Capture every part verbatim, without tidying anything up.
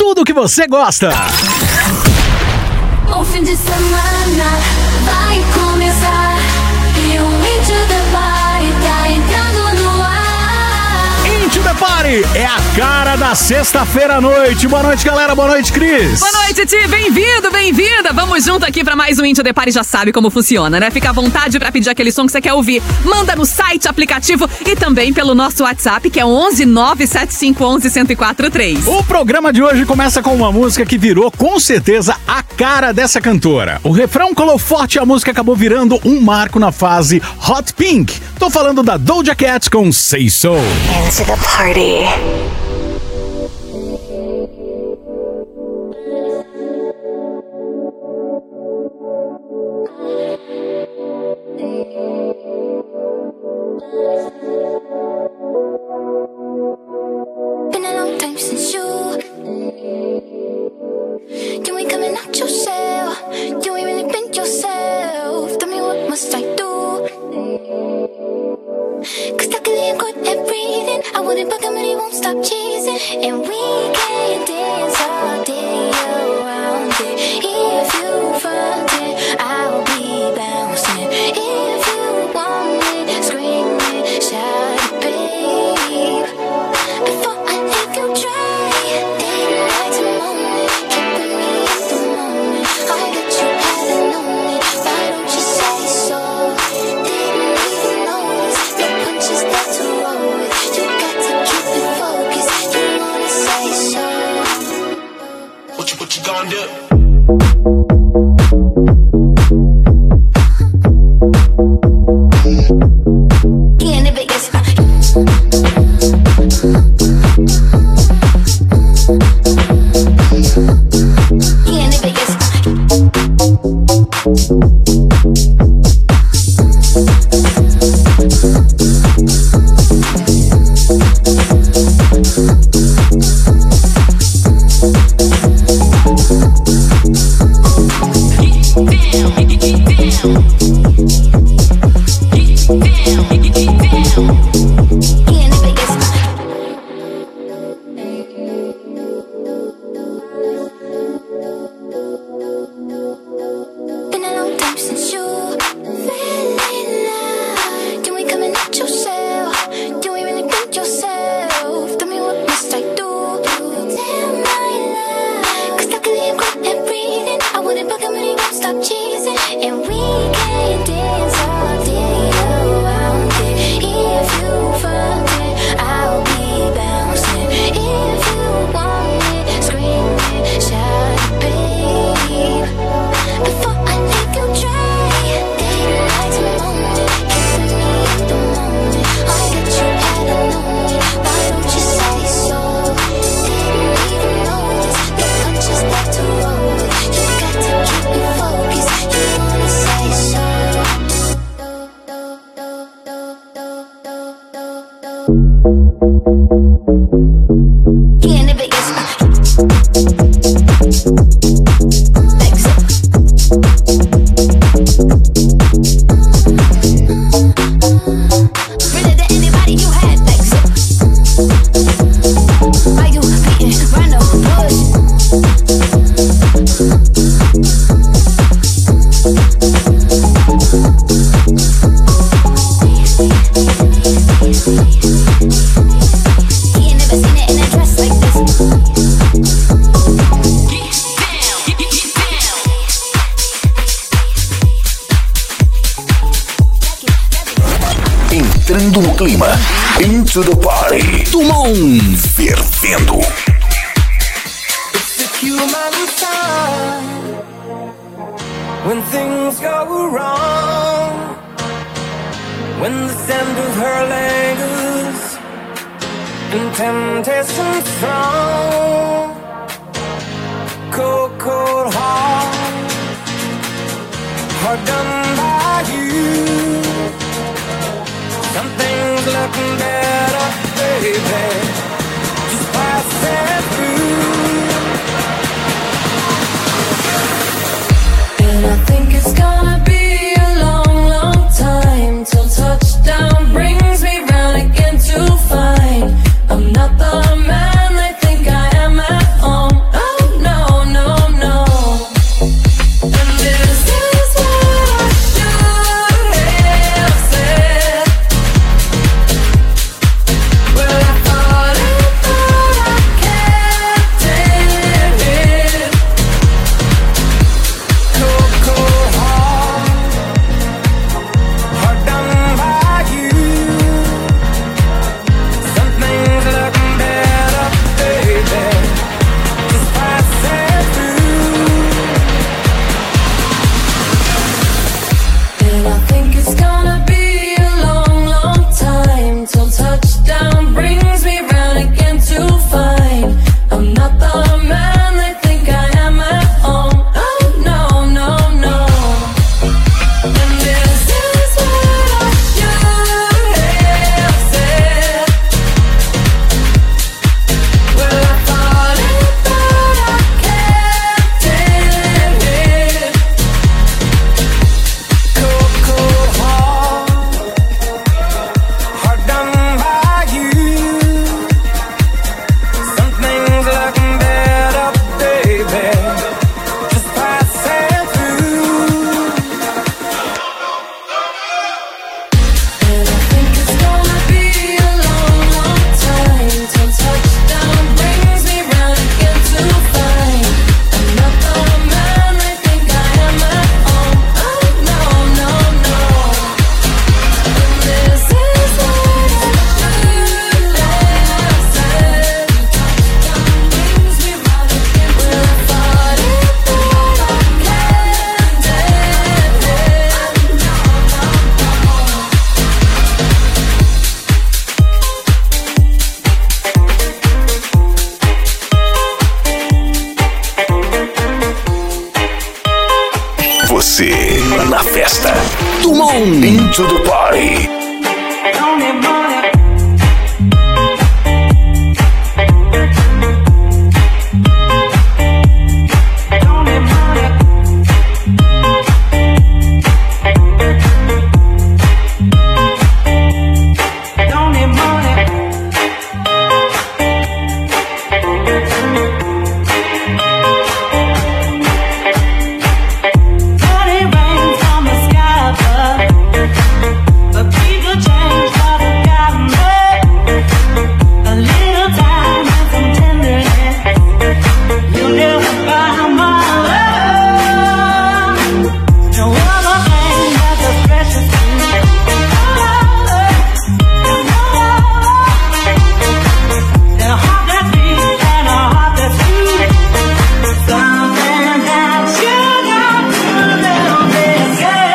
tudo que você gosta. O fim de semana vai começar e o Into the Party tá entrando no ar. Into the Party é a cara da sexta-feira à noite. Boa noite, galera. Boa noite, Cris. Boa noite, Ti. Bem-vindo, bem-vinda. Vamos junto aqui pra mais um Into the Party. Já sabe como funciona, né? Fica à vontade pra pedir aquele som que você quer ouvir. Manda no site, aplicativo e também pelo nosso WhatsApp, que é onze nove sete cinco um um um zero quatro três. O programa de hoje começa com uma música que virou, com certeza, a cara dessa cantora. O refrão colou forte e a música acabou virando um marco na fase Hot Pink. Tô falando da Doja Cat com Say So. Into the Party. Been a long time since you. You ain't coming out yourself. You ain't really been yourself. Tell me what must I do? Cause luckily I'm good at breathing. I wouldn't bug him and he won't stop cheesing. And we can dance all day around it. If you front it, I'll be bouncing. If you want it, scream it, shout it, babe. Before I leave you dry, daylight to moment, keeping me in the moment. I bet you hadn't known it. Why don't you say so? Didn't even notice the punches that to roll with. You got to keep it focused. You wanna say so? What you what you gonna do? Yeah, in Vegas. Yeah, in Vegas. Been a long time since you fell in love. You ain't coming out yourself. You ain't really been yourself. Tell me what must I do? Tell my love. Cause luckily I'm good at breathing. I wouldn't bug him and he won't stop cheesing. And we can dance all day around it. If you front it, I'll be bouncing. If you want it, scream it, shout it, babe. Before I leave you dry, daylight to moment, keeping me in the moment. I bet you hadn't known it. Why don't you say so? Didn't even notice the punches that to roll with. You got to keep it focused. You wanna say so? Yeah, in Vegas. Exit. Really, to anybody you had exit. Are you beating around the bush? He ain't never seen it in a dress like this. Entrando no clima, Into the Party, Dumont fervendo. It's the human side when things go wrong, when the scent of her lingers and temptation strong. Cold, cold heart, hard done by you. Something's looking better, baby. Just pass it through. And I think it's gonna be a long, long time till touchdown brings me round again to find I'm not the man they think I am at home. Você na festa. Dumont Into the Party. Don't need money. Don't need money. Don't need money. Money rains from the sky above, but people change what have gotten up. A little time and some tenderness, you'll never buy my love. No other thing that's as precious to me. No love, no love, than a heart that beats and a heart that's true. Something that you got to know this, yeah.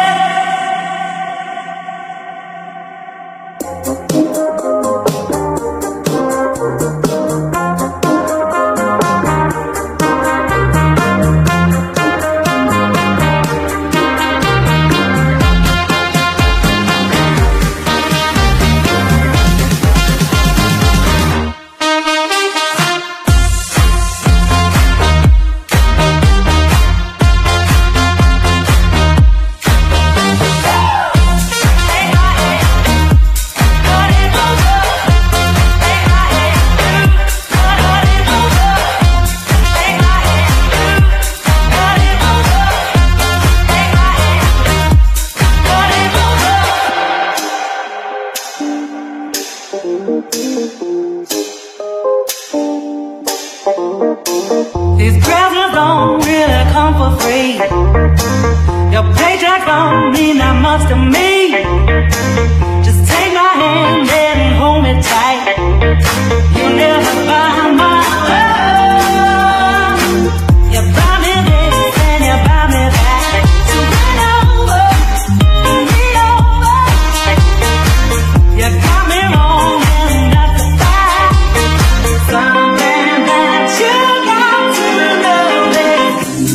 These presents don't really come for free. Your paycheck don't mean that much to me. Just take my hand and hold me tight. You'll never buy my love. You buy me this and you buy me that. So bring over, bring me over. You got me wrong and that's a fact. Something that you got to know this.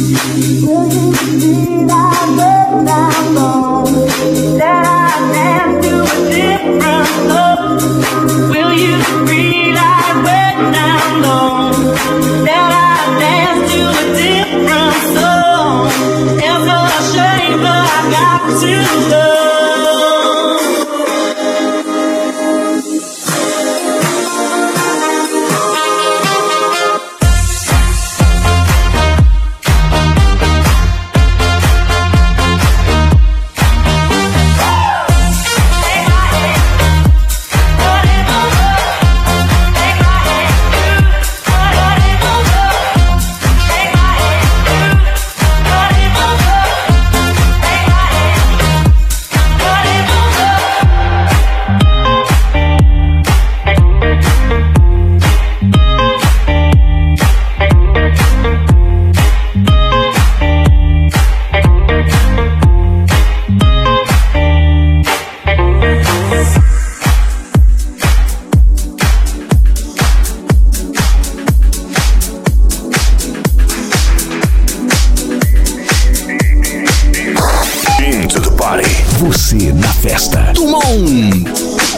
That I dance to a different love. Will you realize when I'm gone? That I dance to a different song. It's a shame, but I got to love. Into the Party. Você na festa. Dumont.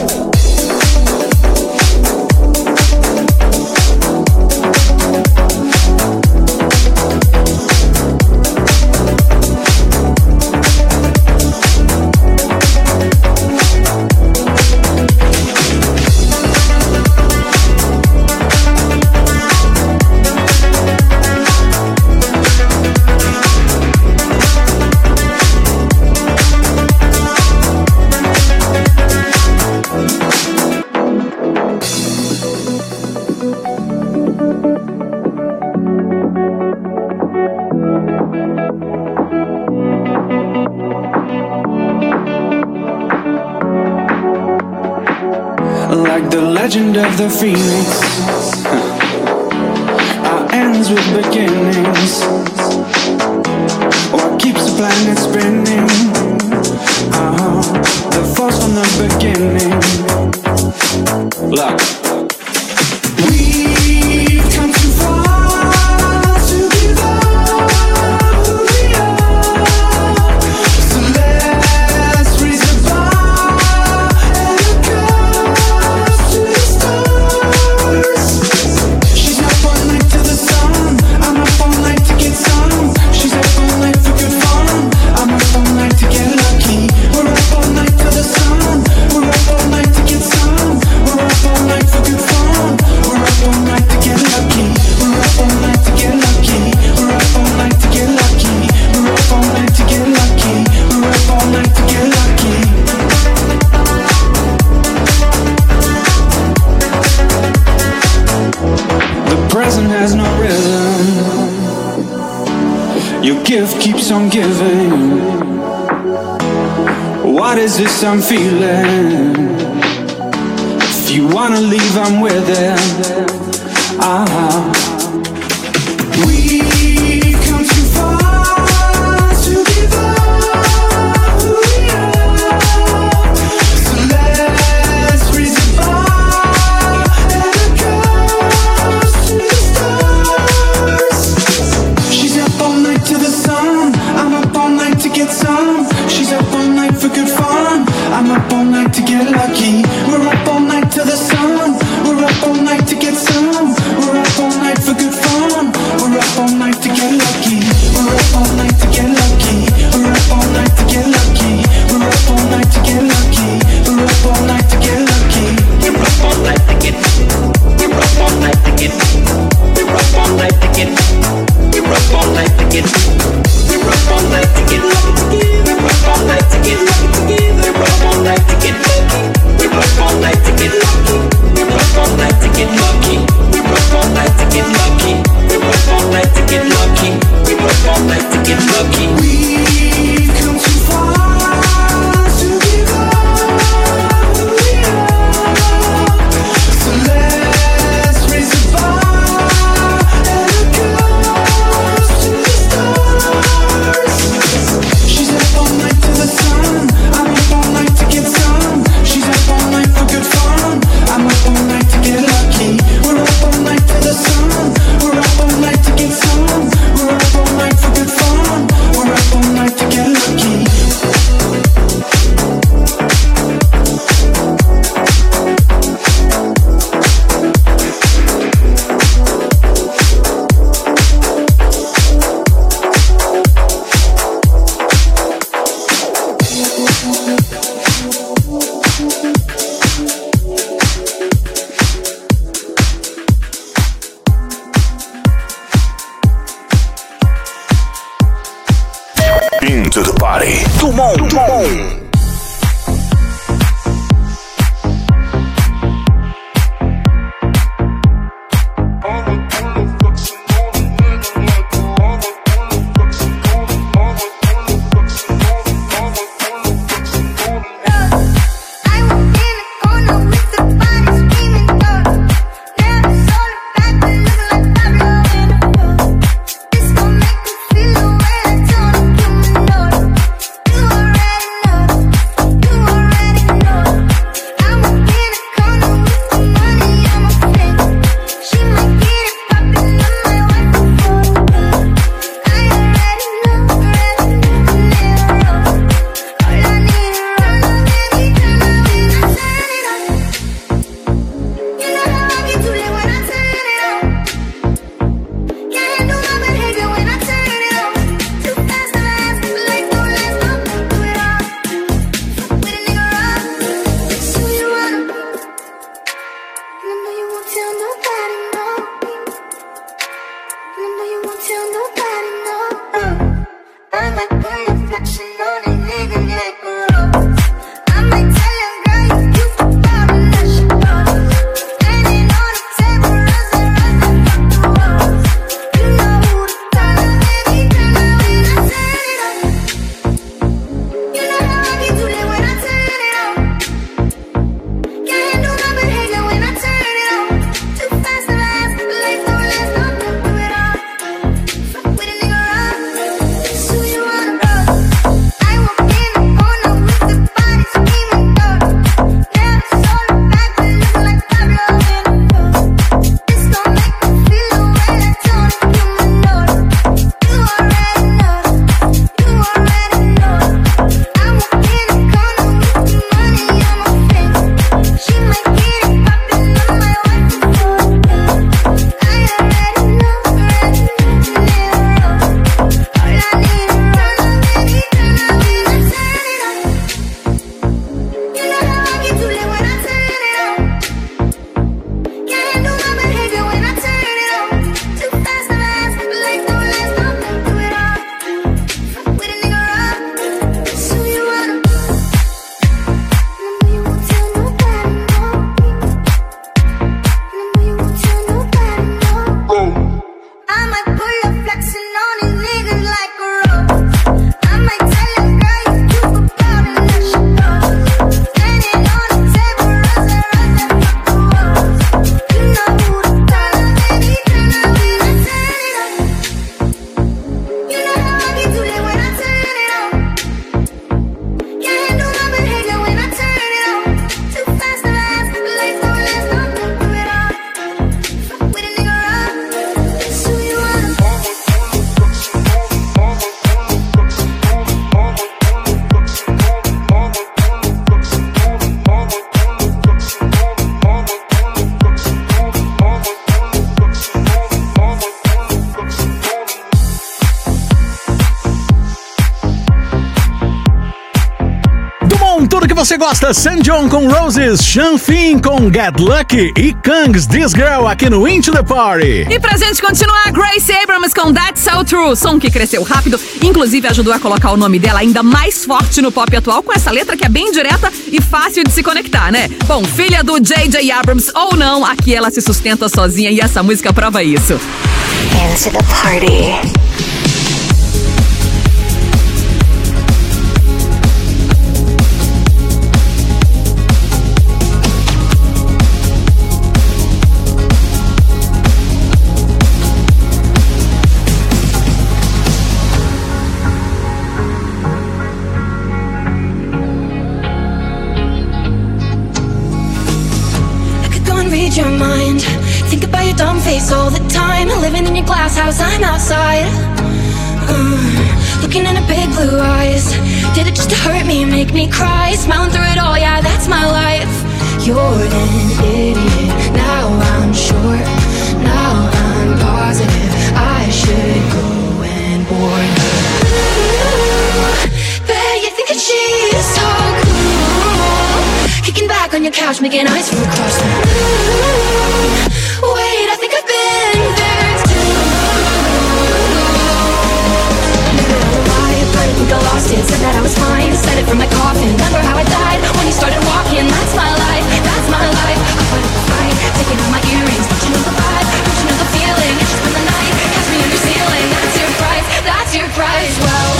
Like the legend of the phoenix, our ends with beginnings. What keeps the planet spinning? Uh-huh. The force from the beginning. Look, we've come too far to give up who we are. Your gift keeps on giving. What is this I'm feeling? If you wanna leave, I'm with it. Ah, we've come too far to give up who we are. So let's raise the bar and it goes to the stars. She's up all night to the sun. I'm up all night to get some. She's up all night for good fun. I'm up all night to get lucky. We're up all night to the sun. We're up all night to get some. We're up all night for good fun. We're up all night to get lucky. We're up all night to get lucky. We're up all night to get lucky. We're up all night to get lucky. We're up all night to get lucky. We're up all night to get. We're up all night to get. We're up all night to get. We're up all night to get. We're up all night to get lucky. We're up all night to get lucky. We're up all night to get lucky. We're up all night to get lucky. We're up all night to get lucky. We're up all night to get lucky. We're up all night to get lucky. We're up all night to get lucky. We've come too far to give up who we are. So let's raise the bar and it goes to the stars. She's up all night to the sun. I'm up all night to get some. She's up all night for good fun. I'm up all night to get lucky. We're up all night to the sun. We're up all night to get some. We're up all night for good fun. We're up all night to get lucky. Into the party. Come on, come on. você gosta, San John com Roses, Sean Finn com Get Lucky e Kang's This Girl aqui no Into the Party. E pra gente continuar, Grace Abrams com That's So True, som que cresceu rápido, inclusive ajudou a colocar o nome dela ainda mais forte no pop atual, com essa letra que é bem direta e fácil de se conectar, né? Bom, filha do J J Abrams ou não, aqui ela se sustenta sozinha e essa música prova isso. Into the party. Your mind, think about your dumb face all the time. Living in your glass house, I'm outside. Uh, looking in her big blue eyes. Did it just to hurt me and make me cry? Smiling through it all, yeah, that's my life. You're an idiot. Now I'm sure. Now I'm positive. I should go and warn her. Ooh, bet you think that she's so cool. Kicking back on your couch, making eyes from across the room. Wait, I think I've been there too. Maybe I was lying, but I think I lost it. Said that I was fine, said it from my coffin. Remember how I died when you started walking? That's my life, that's my life. I put up a fight, taking off my earrings. Don't you know the vibe? Don't you know the feeling? It's just been the night, catch me under ceiling. That's your price, that's your price. Well,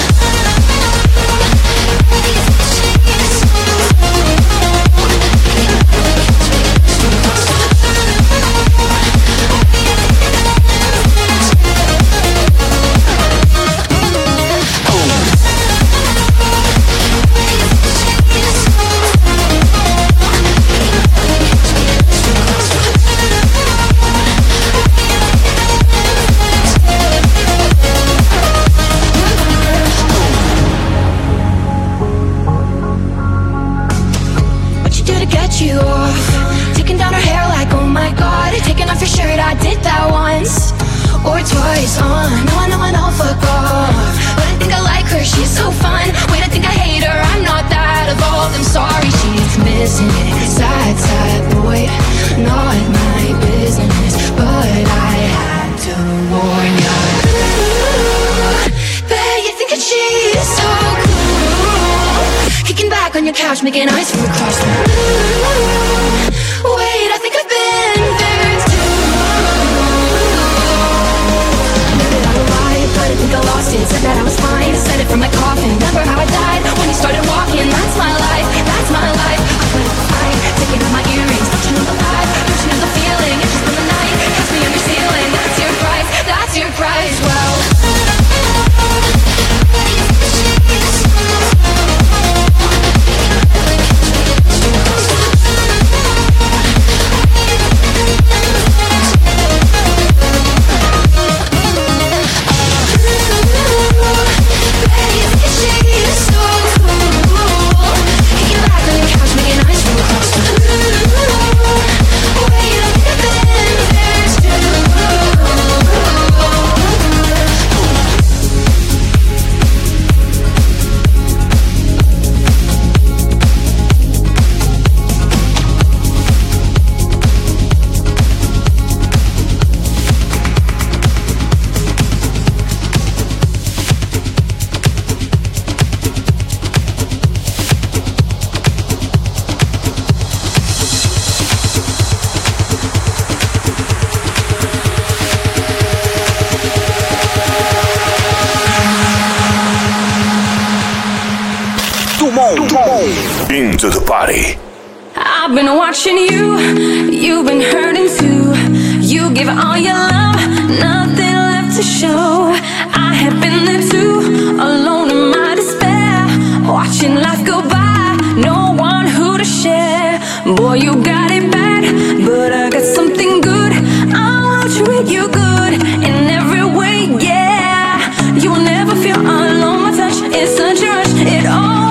you off, taking down her hair like, oh my god. Taking off your shirt, I did that once or twice. On, uh, no, I know, I know, fuck off. But I think I like her, she's so fun. Wait, I think I hate her, I'm not that evolved. I'm sorry, she's missing it. Sad, sad boy, not my business, but I had to warn ya. Ooh, bet you think that she's so cool. Kicking back on your couch, making eyes from across the room. Wait, I think I've been there too. Maybe I was lying, but I think I lost it. Said that I was fine, said it from my coffin. Remember how I died when you started walking? That's my life, that's my life. I put up a fight, taking off my earrings. Don't you know the vibe? Don't you know the feeling? It's just been the night, catch me under ceiling. That's your price, that's your price. Well, Into the party. I've been watching you, you've been hurting too. You give all your love, nothing left to show. I have been there too, alone in my despair, watching life go by, no one who to share. Boy, you got it bad, but I got something good. I'll treat you good in every way, yeah. You will never feel alone, my touch is such a rush, it all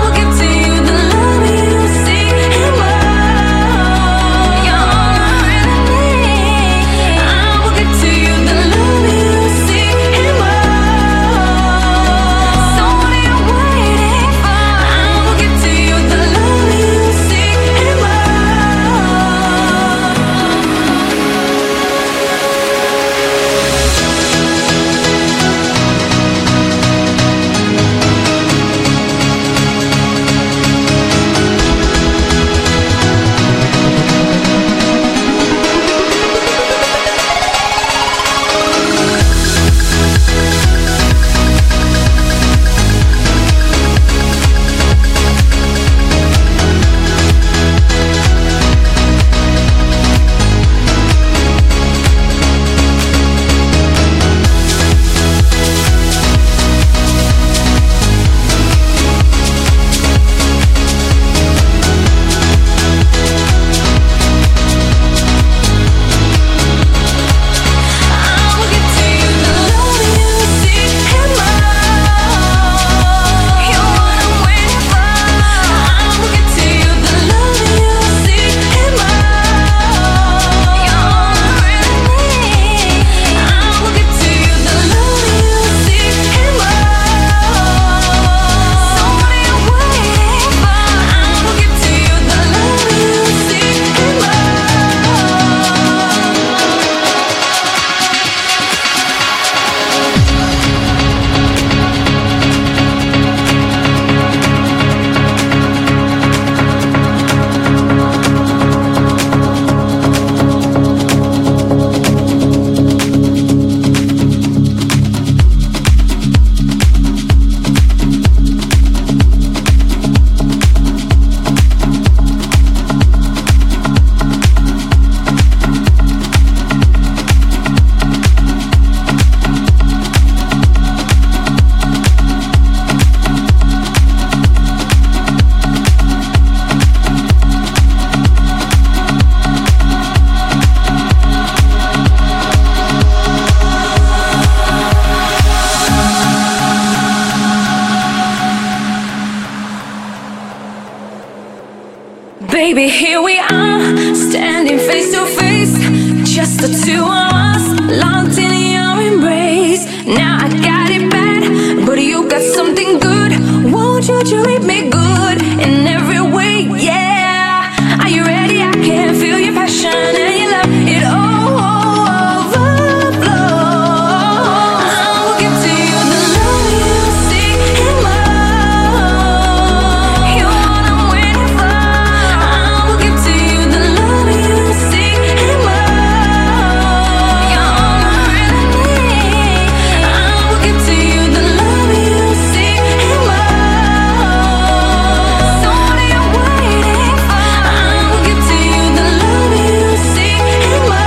you're Baby, here we are, standing face to face, just the two of us, locked in your embrace. Now I got it bad, but you got something good. Won't you treat me good in every way? Yeah, are you ready? I can feel your passion and your love. It all overflows. I will give to you the love you seek and more. You're what I'm waiting for. I will give to you the love you seek and more. You're all I really need. I will give to you the love you seek and more. So what are you waiting for? I will give to you the love you seek and more.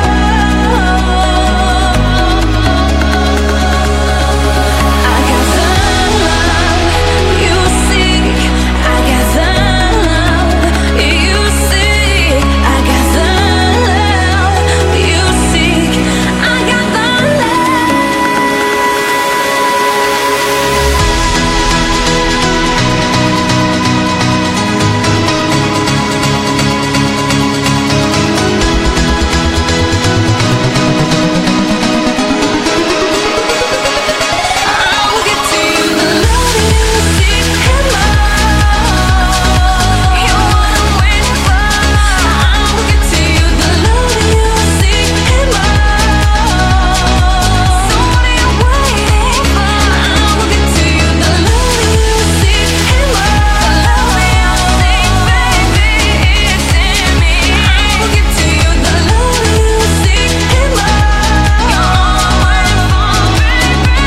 I got the love you seek. I got the love you seek. I got the love you seek. I got the I will give to you the love you seek and more. You're what I'm waiting for. I will give to you the love you seek and more. So what are you waiting for? I will give to you the love you seek and more. The love you seek, baby, it's in me. I will give to you the love you seek and more. You're all I'm waiting for, baby.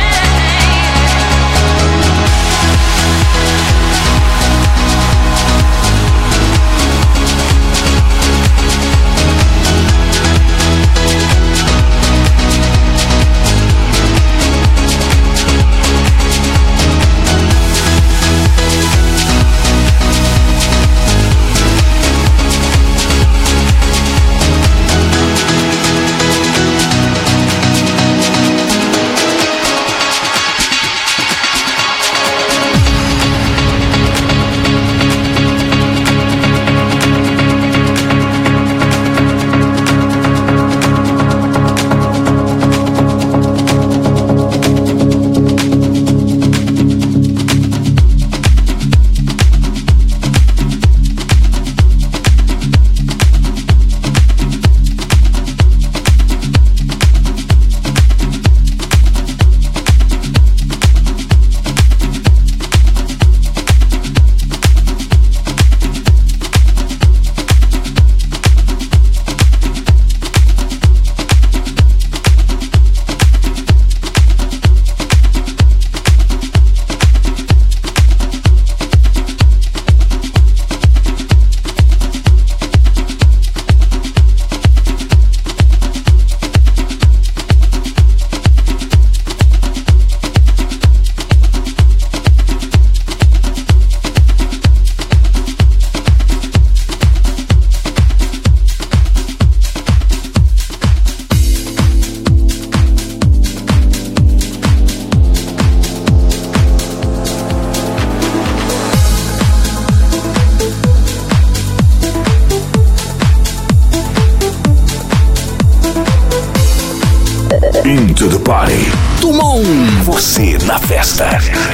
Into the party. Tumon, você na festa.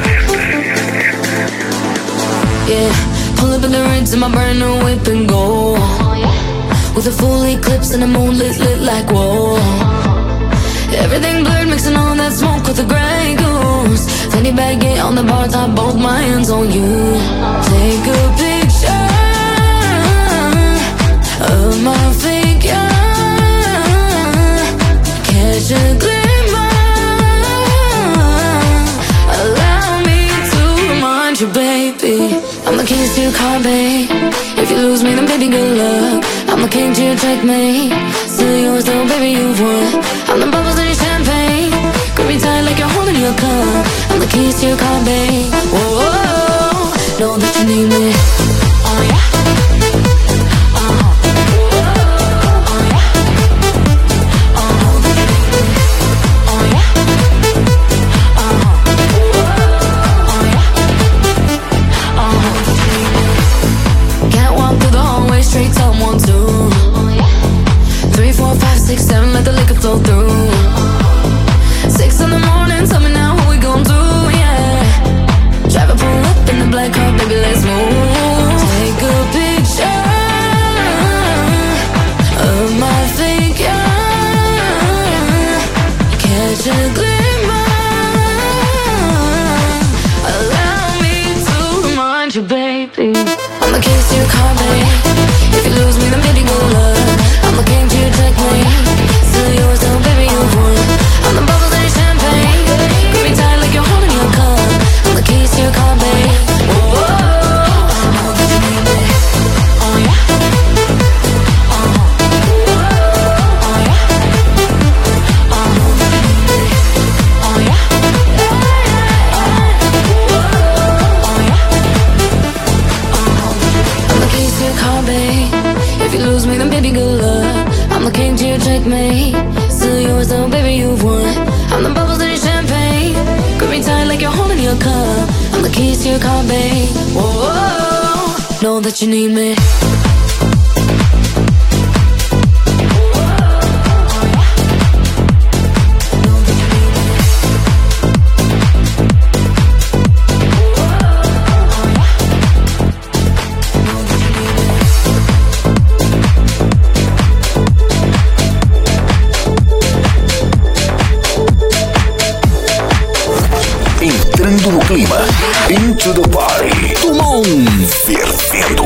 Yeah, pull up in the rinse in my brand new whip and go. With a full eclipse and the moon lit, lit like whoa. Everything blurred, mixing all that smoke with the Grey Goose. Fanny baguette on the bar top, both my hands on you. Take a picture of my figure. Catch a glimmer. Allow me to remind you, baby, I'm the keys to your car, babe. If you lose me, then baby, good luck. I'm the king to your checkmate. Still yours though, baby, you've won. I'm the bubbles in your champagne. Grip me tight like you're holding your cup. I'm the keys to your car, babe. Whoa, whoa, whoa. Know that you need me. Oh yeah. Uh-huh. Oh yeah. Uh-huh. Oh yeah. Uh-huh. Oh yeah. Uh-huh. Can't walk through the hallway want you, baby. I'm the keys to your car, babe. If you lose me, then baby, go love. I'm the king to your checkmate. Still yours, though, baby, you've won. I'm the bubbles in your champagne. Grip me tight like you're holding your cup. I'm the keys to your car, babe. Whoa, know that you need me. Oh yeah. Oh, oh yeah. Oh, know that you need me. Oh yeah. Oh yeah. I'm the keys to your car, babe. If you lose me, then baby, good luck. I'm the king to your checkmate. Still yours, though, baby, you've won. I'm the bubbles in your champagne. Grip me tight like you're holding your cup. I'm the keys to your car, babe. Whoa, know that you need me. Entrando no clima, Into the Party, Tumon fervendo.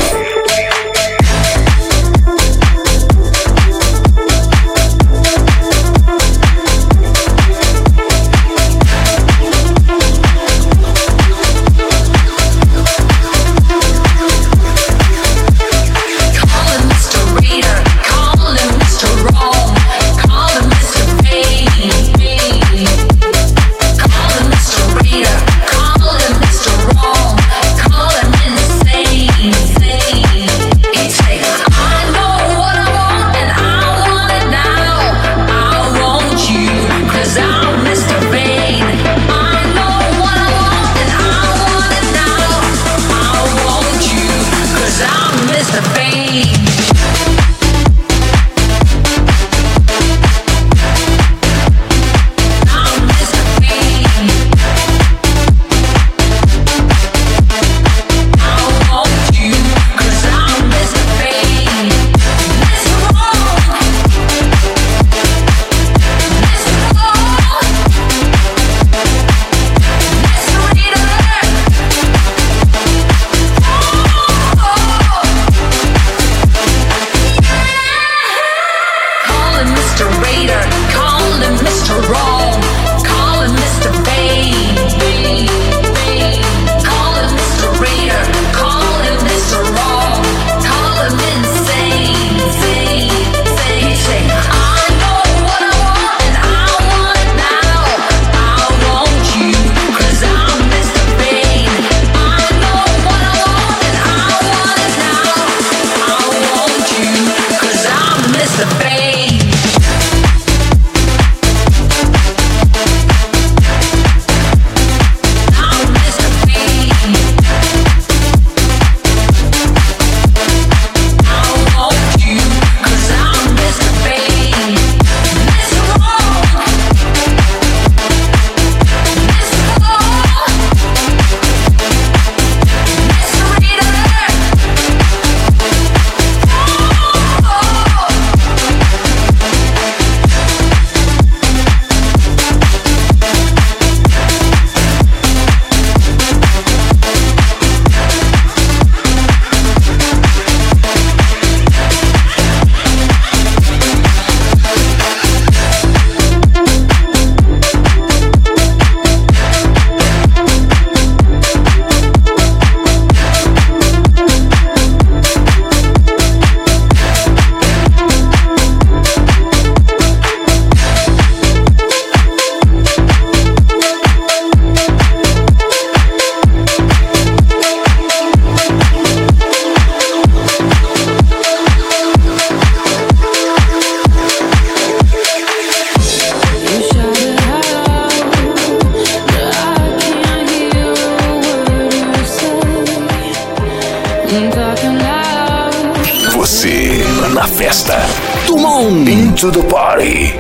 Você na festa. Tumon Into the Party.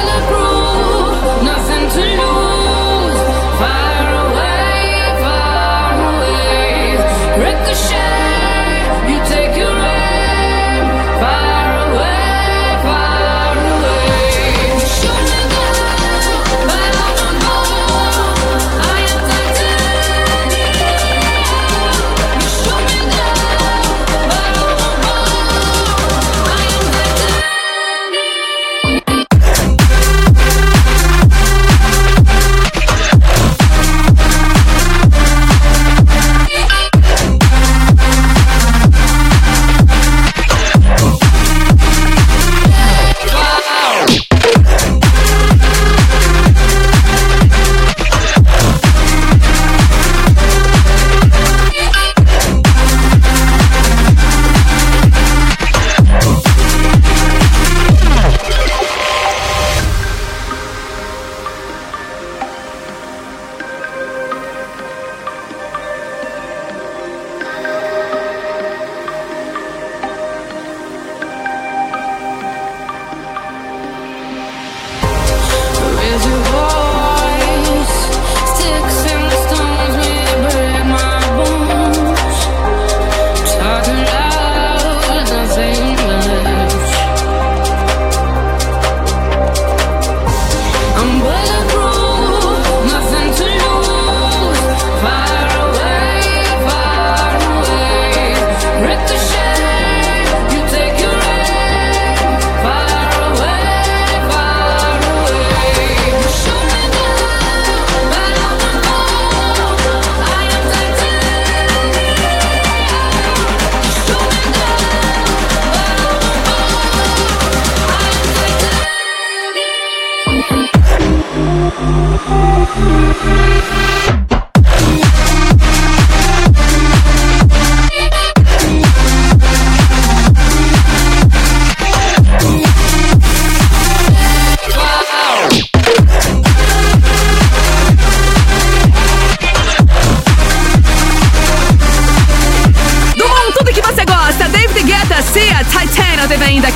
Nothing to lose, far away, far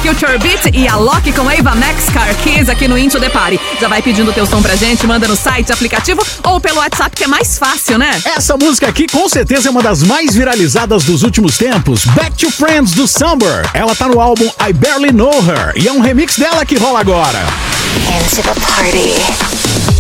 Future Beat e a Loki com Ava Max, Car Keys aqui no Into the Party. Já vai pedindo o teu som pra gente, manda no site, aplicativo ou pelo WhatsApp, que é mais fácil, né? Essa música aqui com certeza é uma das mais viralizadas dos últimos tempos. Back to Friends do Summer. Ela tá no álbum I Barely Know Her e é um remix dela que rola agora. Into the party.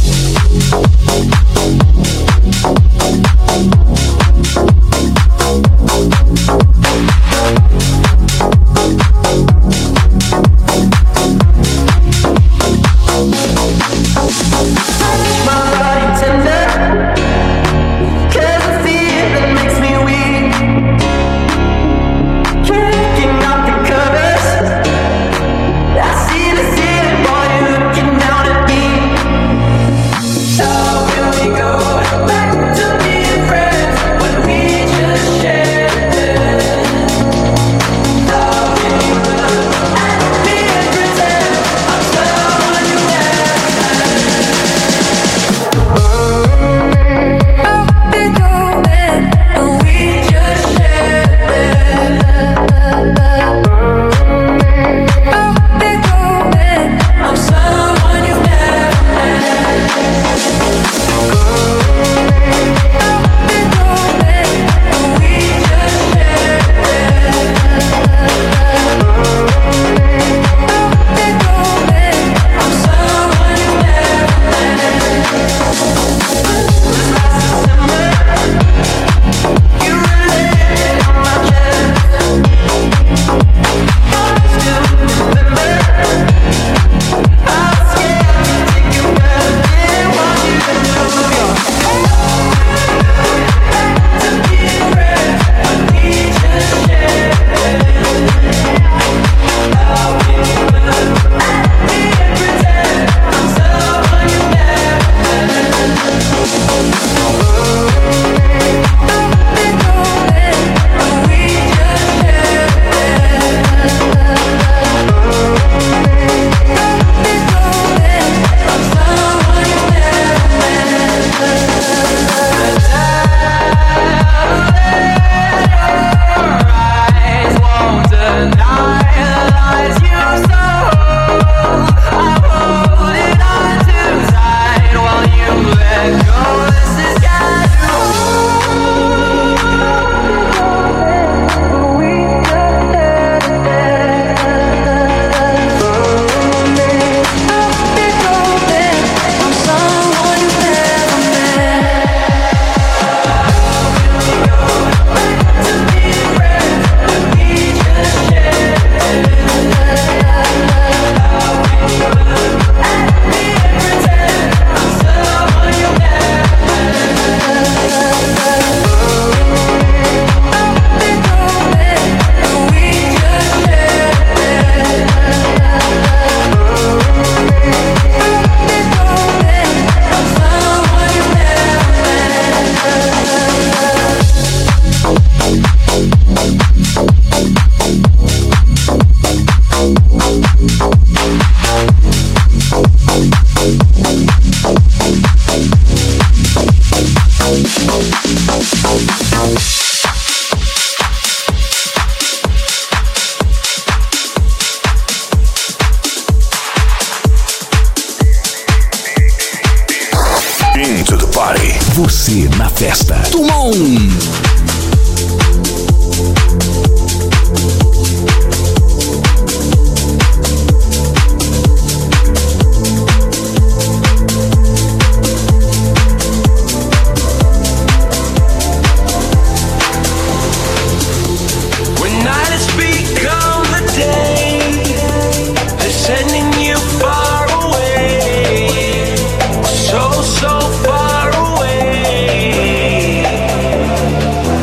Into the party. Você na festa. Tumon. So far away.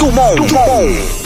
Dumont. Dumont.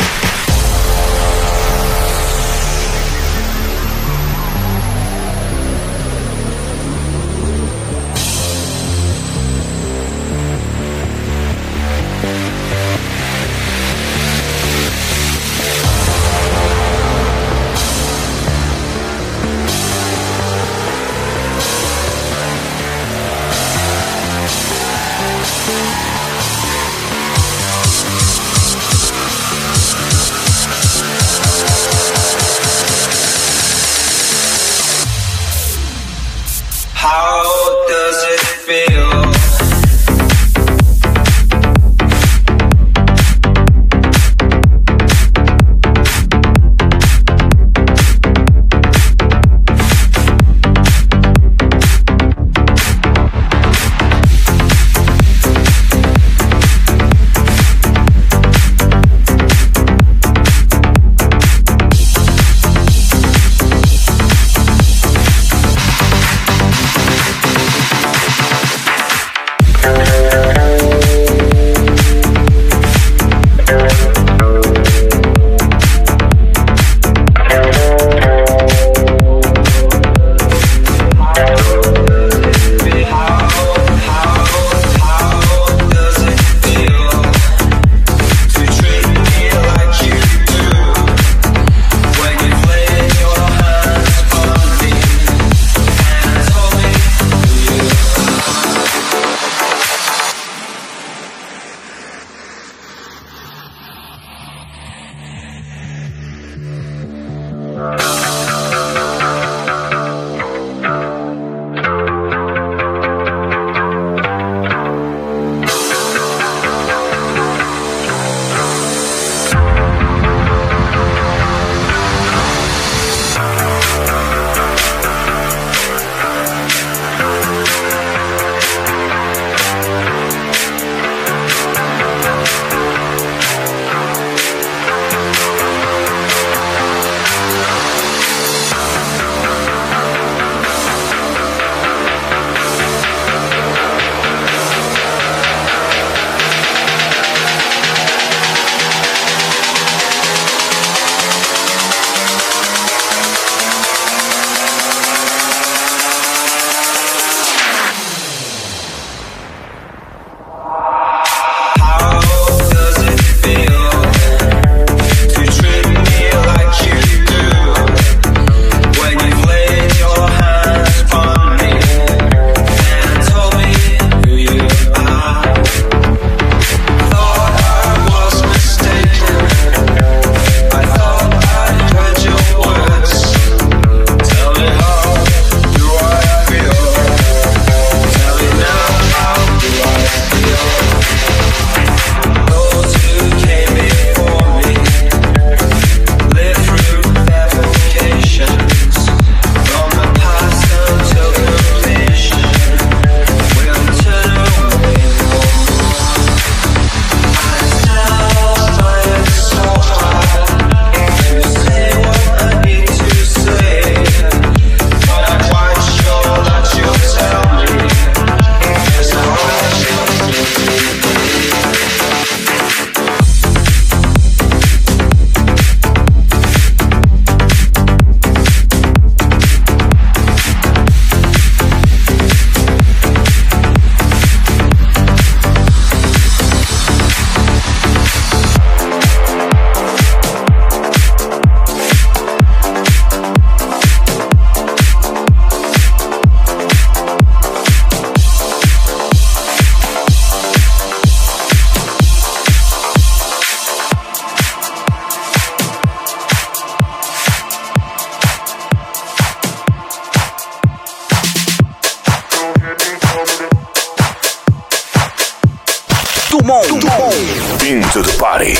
Dumont. Dumont. Into the party.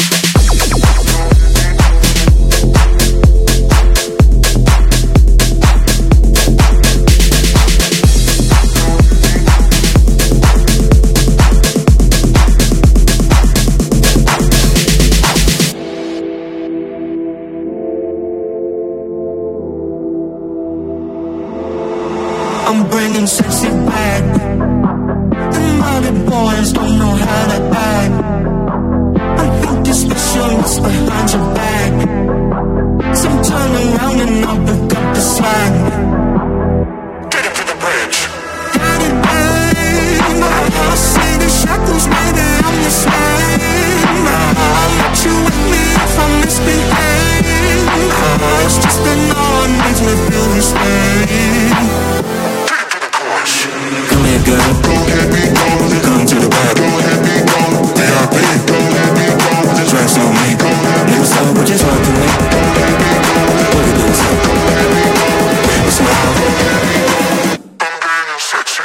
I'm bringing sexy back. The money boys don't know how to act. I'm thinking what's behind your back. Some turn around and I'll pick up the slack. Get it to the bridge. Get it, babe. I'll see the shackles, maybe I'm your slave. I'll let you with me if I misbehave. It's just that no one makes me feel this way. Come here, girl. Go ahead, be gone with it. Come to the back. Go ahead, be gone. V I P. Go ahead, be gone with it. Dress on me. Go ahead, be gone. So what you talking to me? Go ahead, be gone with it. What you do, so? Go ahead, be gone with it. Baby, smile. Go ahead, be gone with it. I'm getting sexy,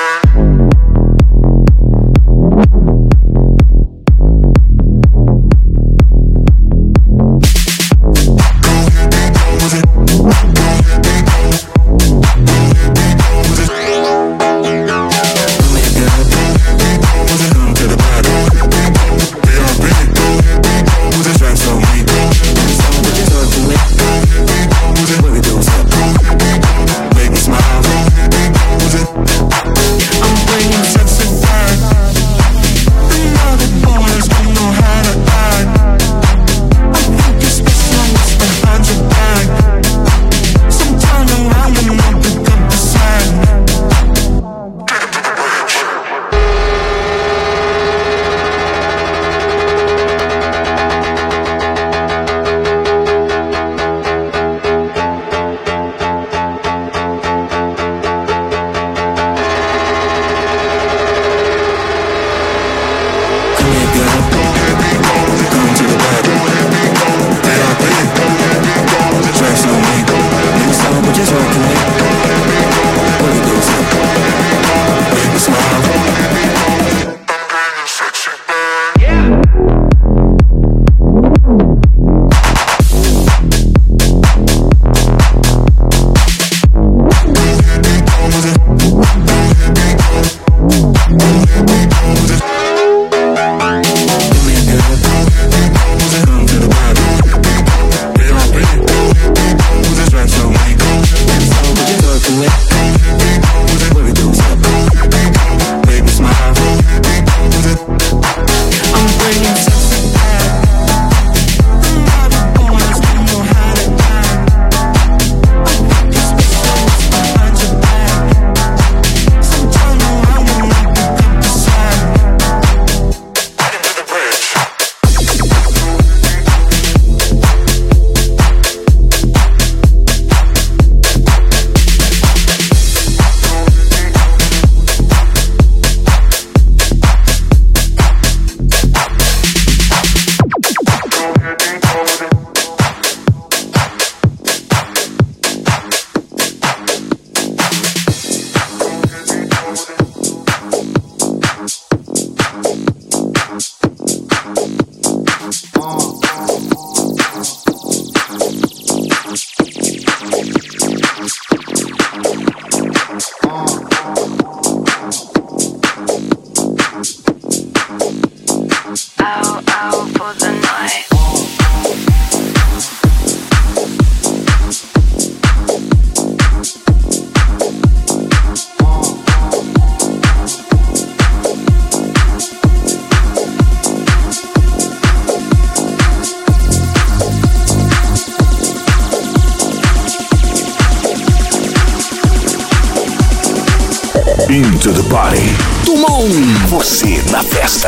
Into the Party. Tumon, você na festa.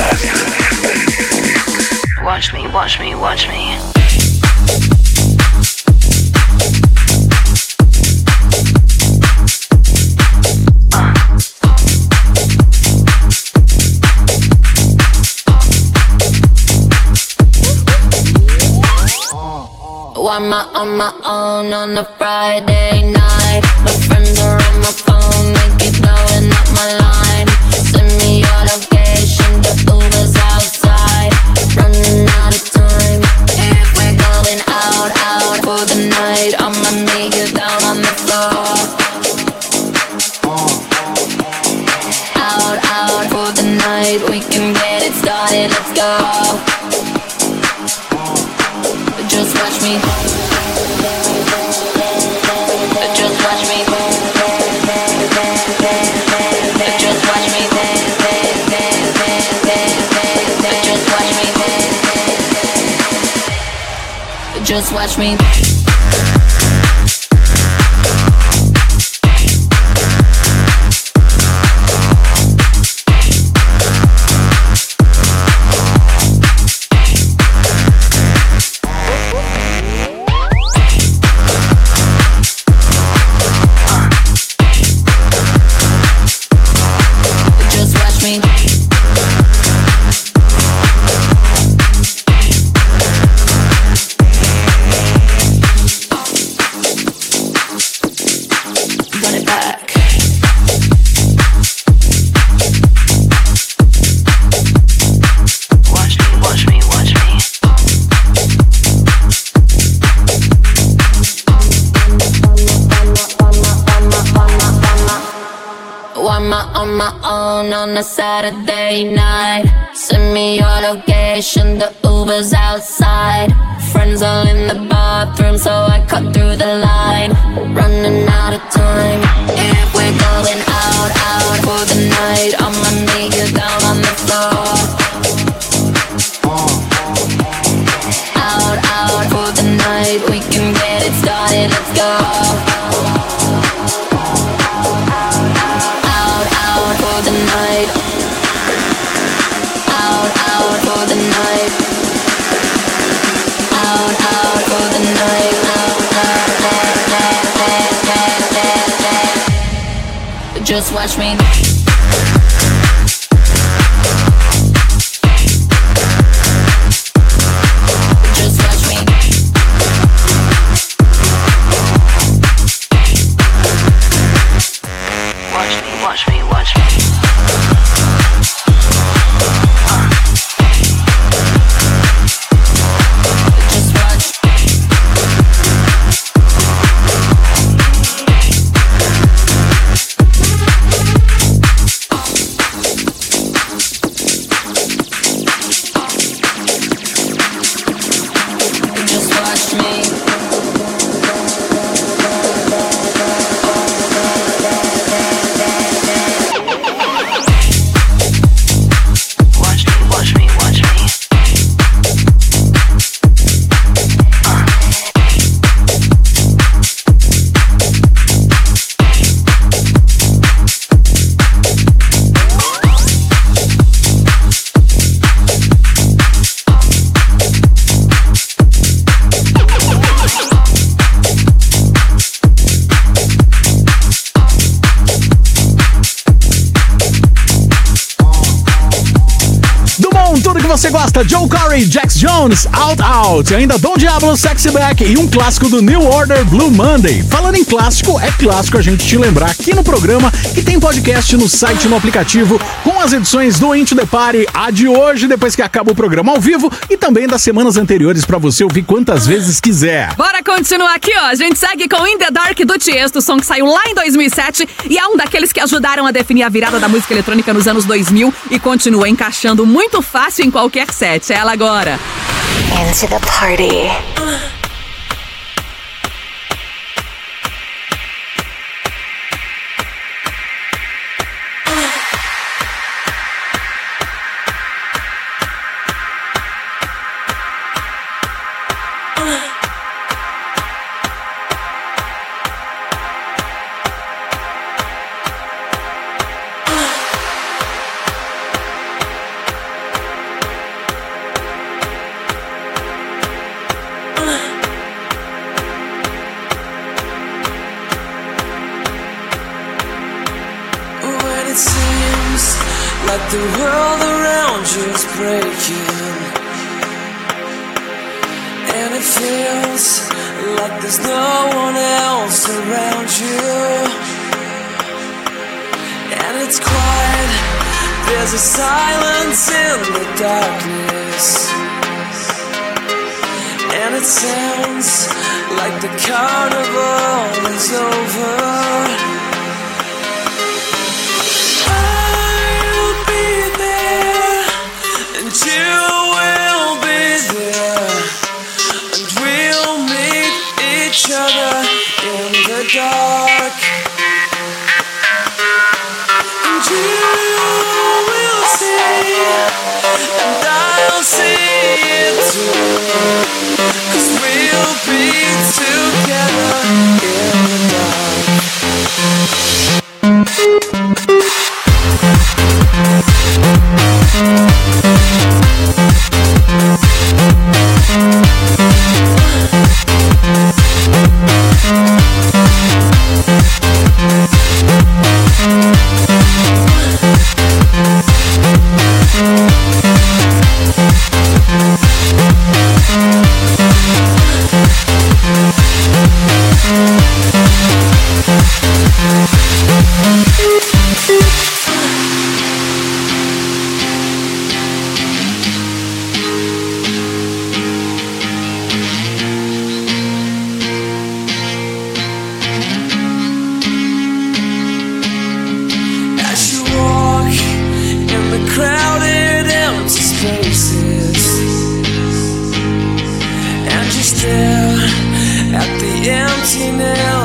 Watch me, watch me, watch me. I'm on my own on a Friday night. My friends are on my phone, they keep blowing up my line. Send me your location, the Uber's outside. Running out of time. If we're going out, out for the night, I'ma meet you down on the floor. Out, out for the night, we can get it started, let's go. Just watch me. Just watch me. Just watch me. Just watch me. Just watch me. On my own on a Saturday night. Send me your location, the Uber's outside. Friends all in the bathroom, so I cut through the line. Running out of time. If we're going out, out for the night, I'ma meet you down on the floor. Out, out for the night, we can get it started, let's go. Night. Out, out for the night. Out, out for the night. Just watch me. Just watch me. Watch me, watch me, watch me. Você gosta? Joe Corey, Jax Jones, Out Out, e ainda Don Diablo, Sexy Back e um clássico do New Order, Blue Monday. Falando em clássico, é clássico a gente te lembrar aqui no programa que tem podcast no site e no aplicativo com as edições do Into the Party, a de hoje, depois que acaba o programa ao vivo, e também das semanas anteriores pra você ouvir quantas vezes quiser. Bora continuar aqui, ó. A gente segue com In The Dark do Tiesto, som que saiu lá em dois mil e sete e é um daqueles que ajudaram a definir a virada da música eletrônica nos anos dois mil e continua encaixando muito fácil em qualquer set. É ela agora. Into the party. Like the world around you is breaking, and it feels like there's no one else around you, and it's quiet, there's a silence in the darkness, and it sounds like the carnival is over. You will be there, and we'll meet each other in the dark, and you will see, and I'll see it too, 'cause we'll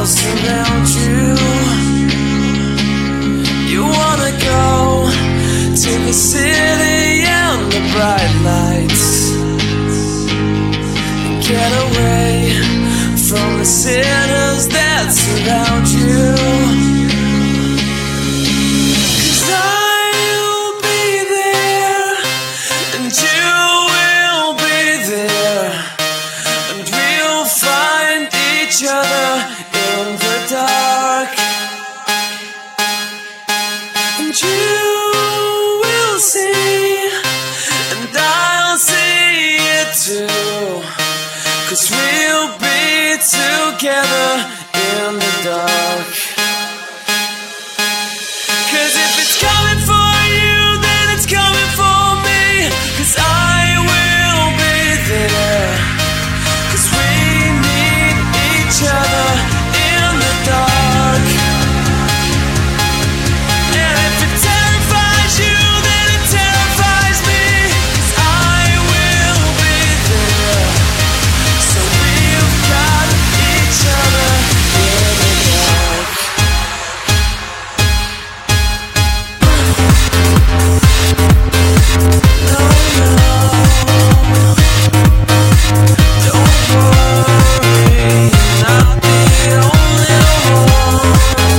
surround you. You wanna go to the city and the bright lights and get away from the sinners that surround you. 'Cause I'll be there and you will be there, and we'll find each other in the dark, and you will see and I'll see it too, 'cause we'll be together in the dark. 'Cause if it's coming for you, then it's coming for me, 'cause I will be there, 'cause we need each other in the dark. And if it terrifies you, then it terrifies me, 'cause I will be there. So we've got each other in the dark. No, no, don't worry, not the only one.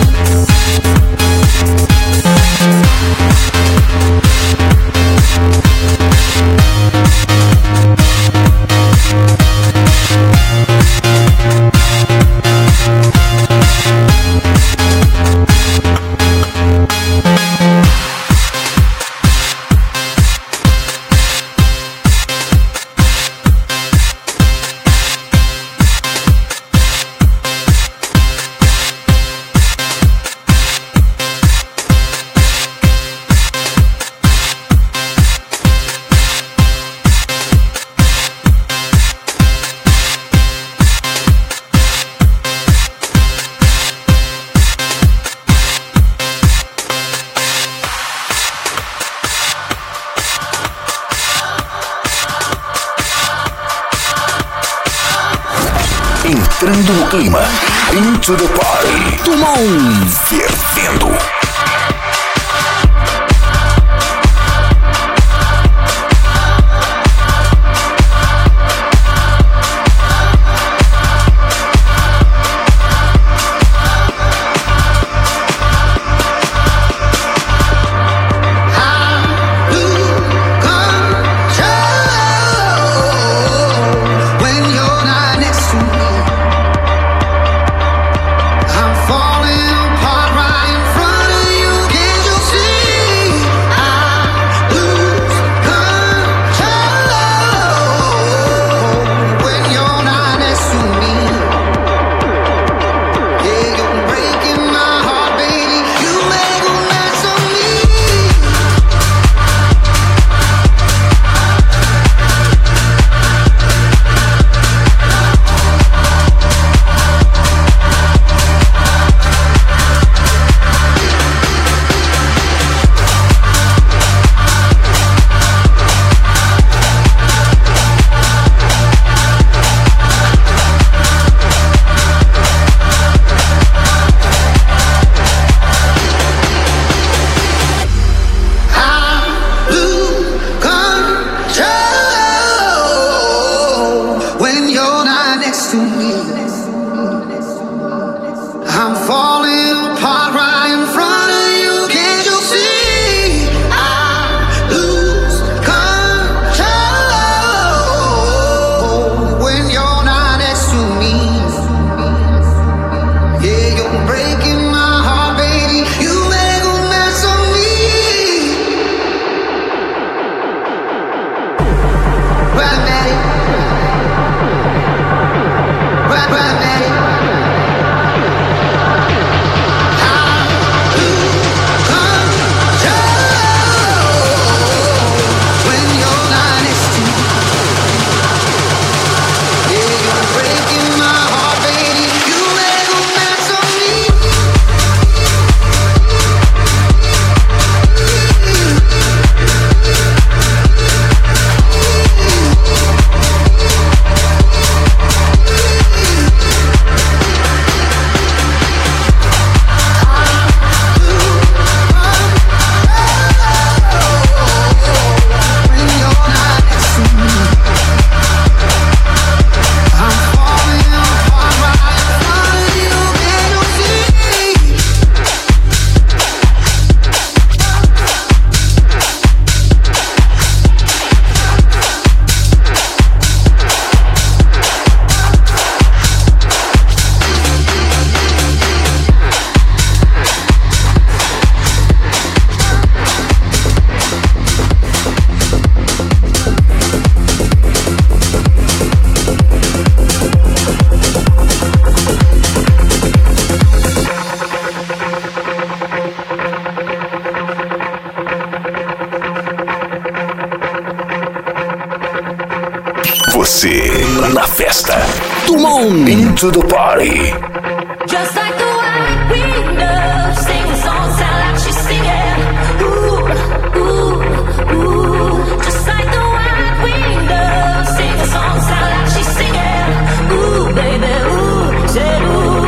Entrando no clima, Into the Party, Tumão fervendo. Falling apart right in front of Você na festa. Come on into the party. Just like the white window, sing the song, sound like she's singing. Ooh, ooh, ooh. Just like the white window, sing the song, sound like she's singing. Ooh, baby, ooh, say ooh.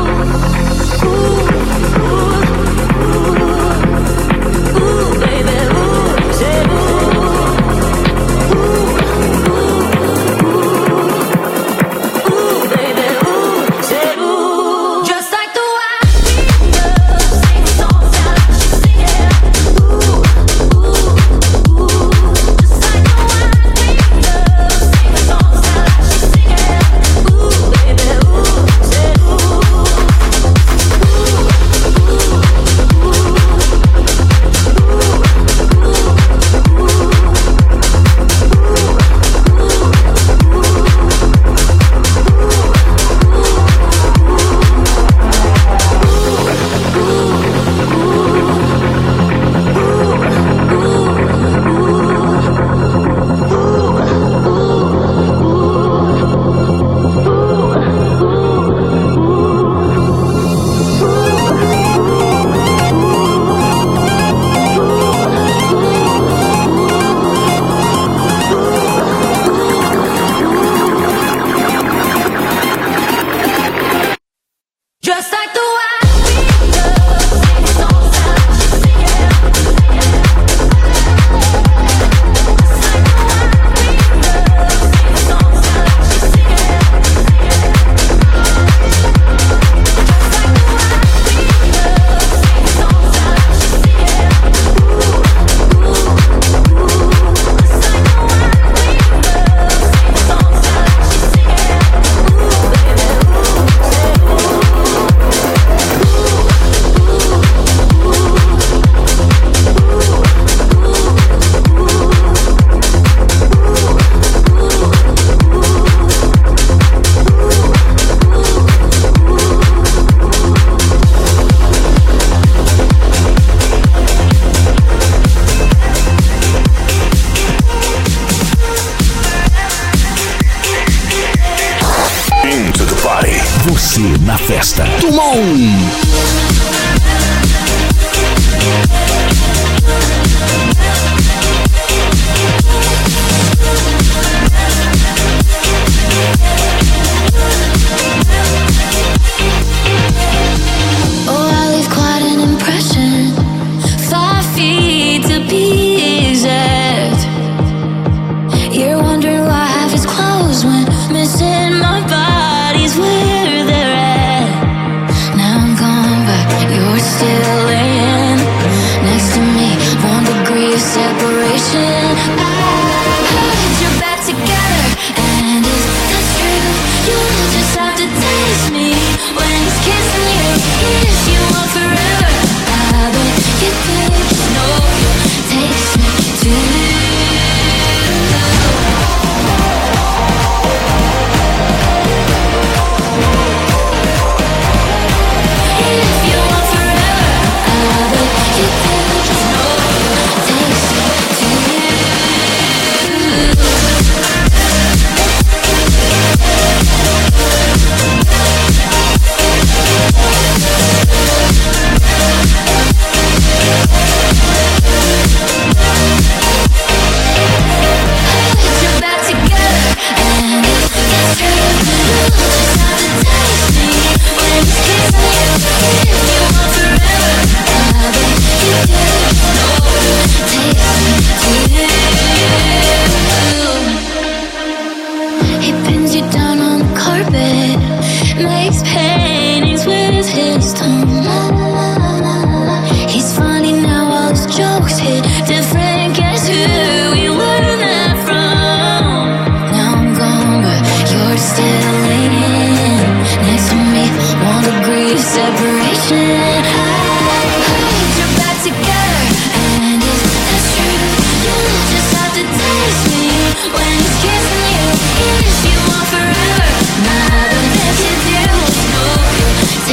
Você na festa. Come on!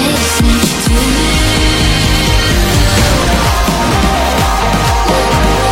Take me to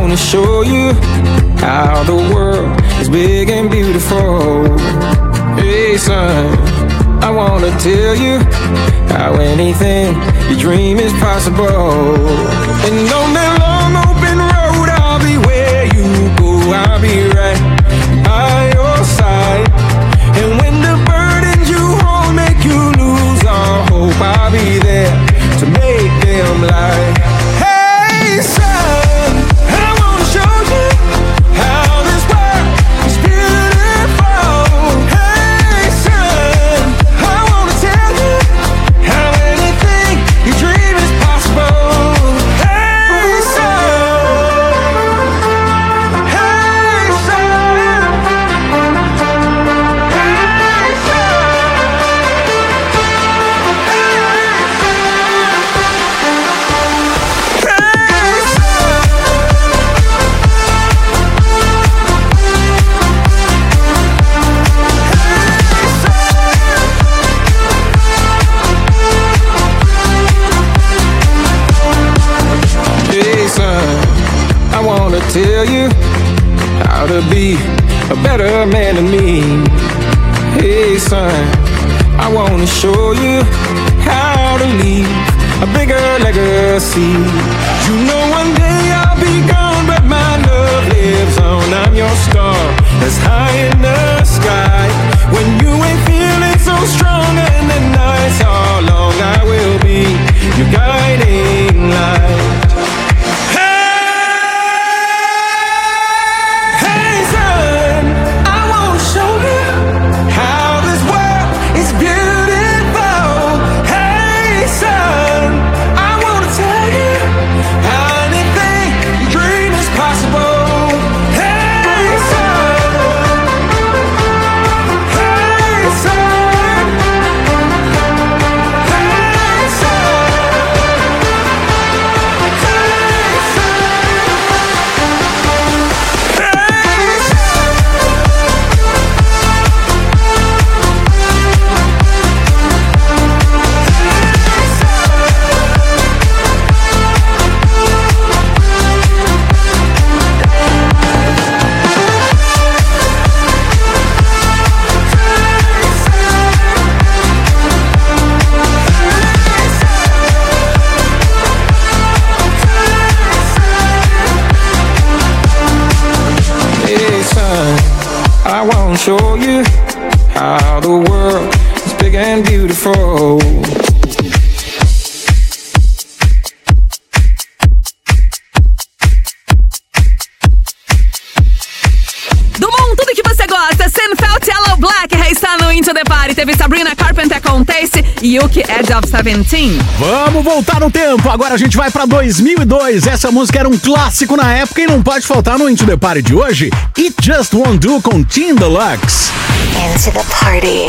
wanna show you how the world is big and beautiful. Hey son, I wanna tell you how anything you dream is possible. And on that long open road, I'll be where you go. I'll be right by your side. And when the burdens you hold make you lose all hope, I'll be there to make them lie. Hey son, I wanna show you how this world is beautiful. Hey son, I wanna tell you how anything you dream is possible. Hey son, hey son, hey Hey son, I wanna tell you how to be a better man than me. Hey son, I wanna show you how to leave a bigger legacy. You know one day I'll be gone, but my love lives on. I'm your star that's high in the sky. When you ain't feeling so strong and the nights are long, I will be your guiding light. Hey son, I wanna show you how this world is beautiful. Hey son, I wanna tell you how anything you dream is possible. Hey son, hey son, hey Hey son, I wanna show you how the world is big and beautiful. Do mundo, tudo que você gosta. Senfeld, Yellow Black, está no Into the Party. Teve Sabrina Carpenter com Taste e Yuki Edge of Seventeen. Vamos voltar no tempo. Agora a gente vai pra dois mil e dois. Essa música era um clássico na época e não pode faltar no Into the Party de hoje. It Just Won't Do com Team Deluxe. Into the party.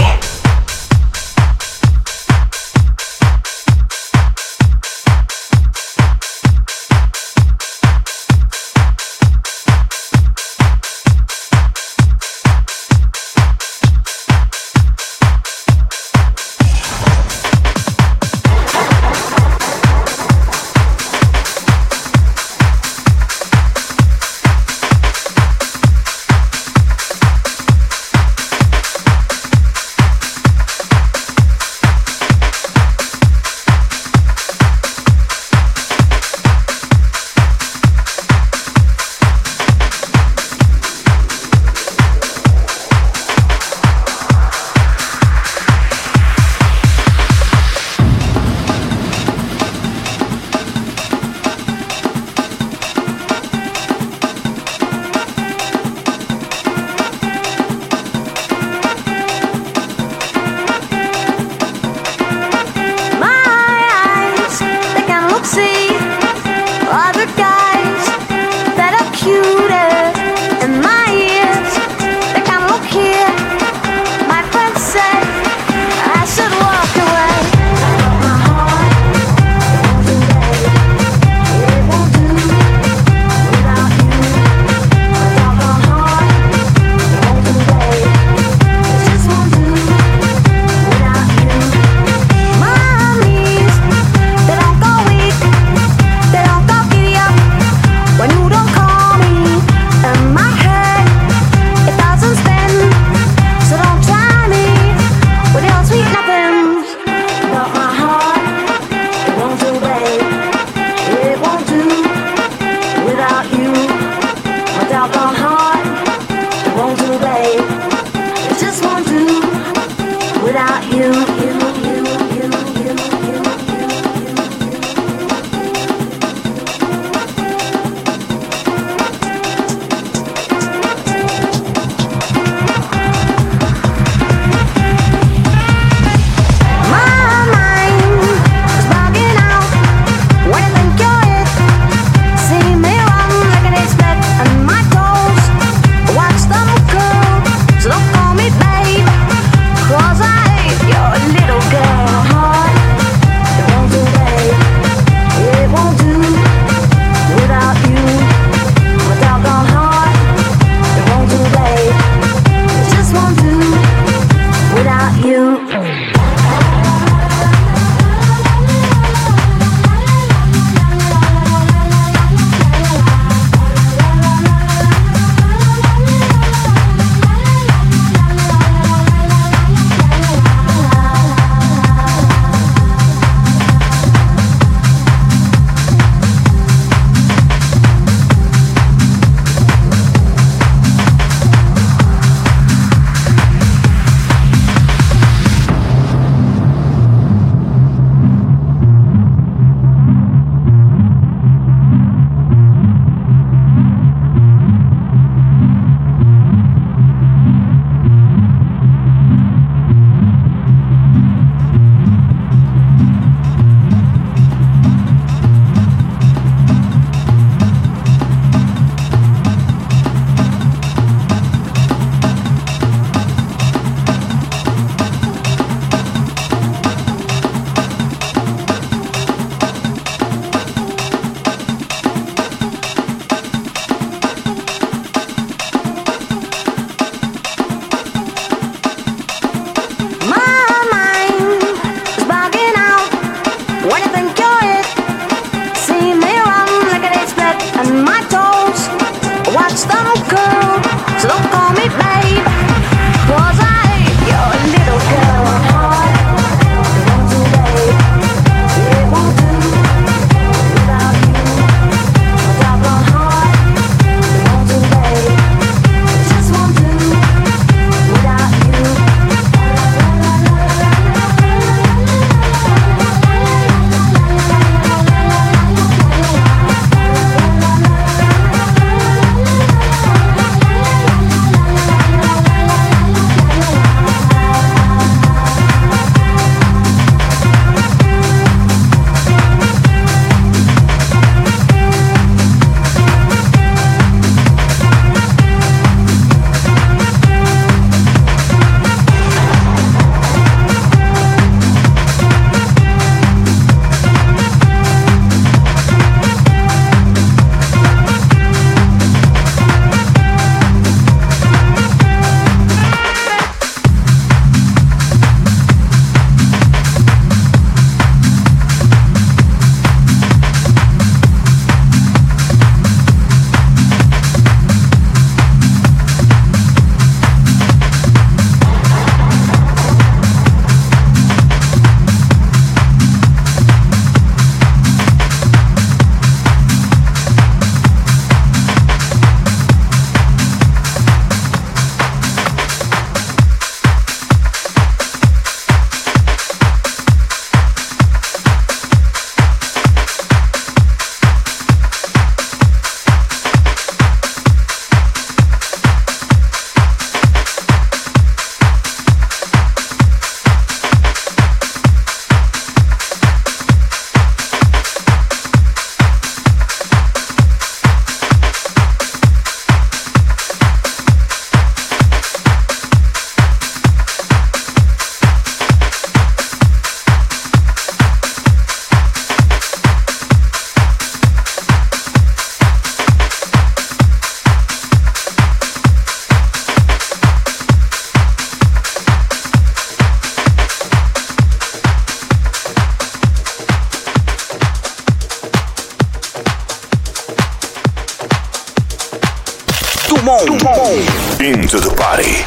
Dumont. Into the party.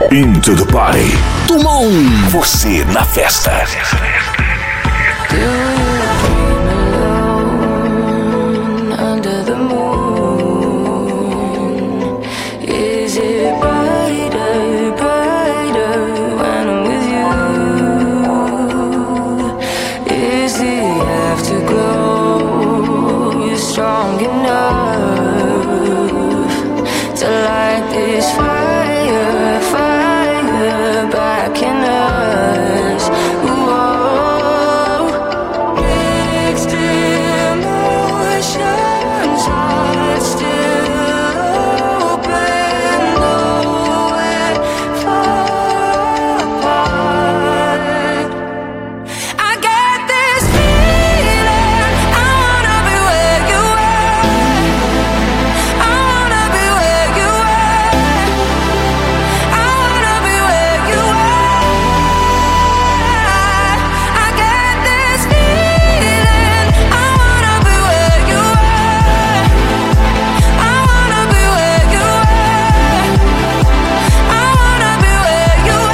Into the Party. Tumon, você na festa. Under the moon, is it brighter, brighter when I'm with you? Is the afterglow strong enough to light this fire, fire back in us? Whoa, mixed emotions, heart still open, nowhere far apart. I get this feeling, I wanna be where you are. I wanna be where you are. I wanna be where you are. I get this feeling, I wanna be where you are. I wanna be where you are. I wanna be where you are.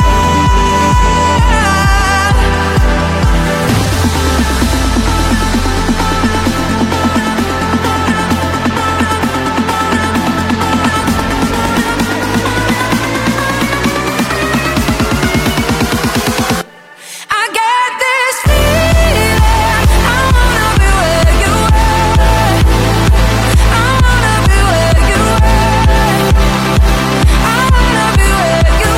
I get this feeling, I wanna be where you are. I wanna be where you are. I wanna be where you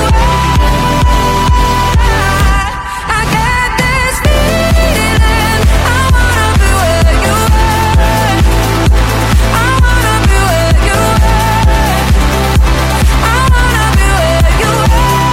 are. I get this feeling, I wanna be where you are. I wanna be where you are. I wanna be where you are.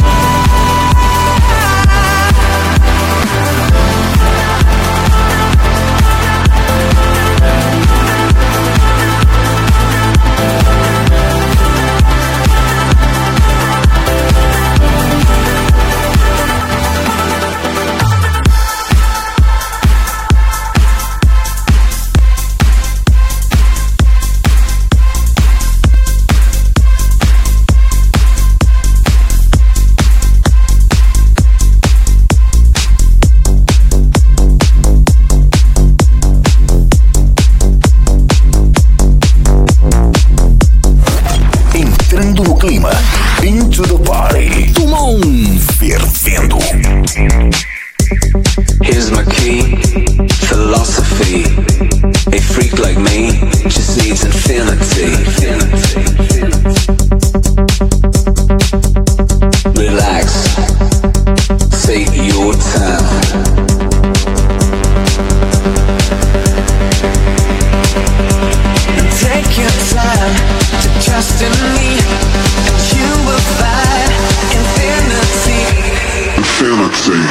Entrando no clima. Into the Party. Tumon fervendo. Here's my key, philosophy. A freak like me just needs infinity. Relax, take your time. Take your time to trust in me, and you will find infinity. Infinity.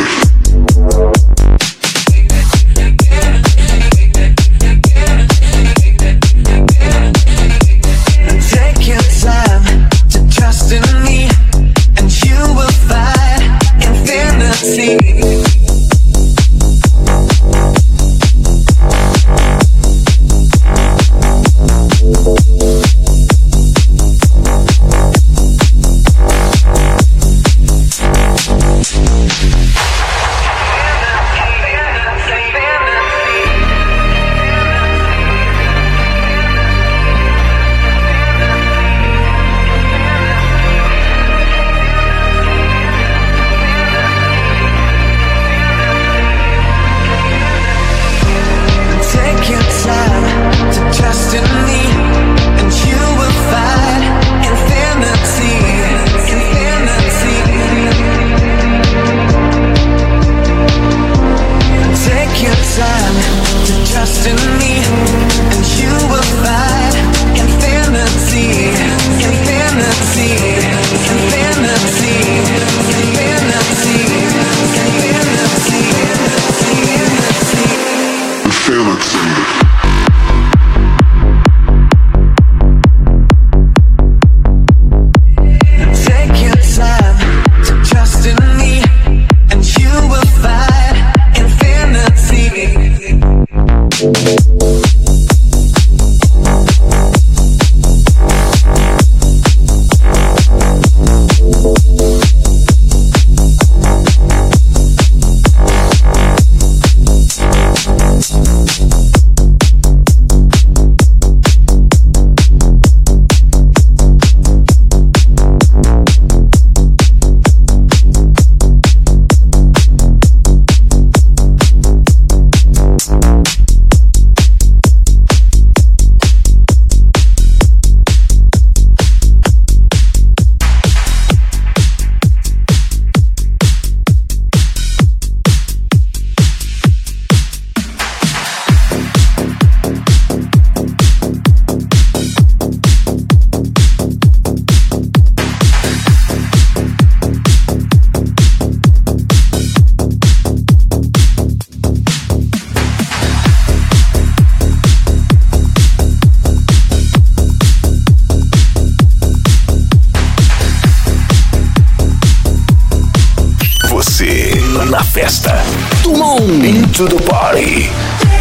Into the party.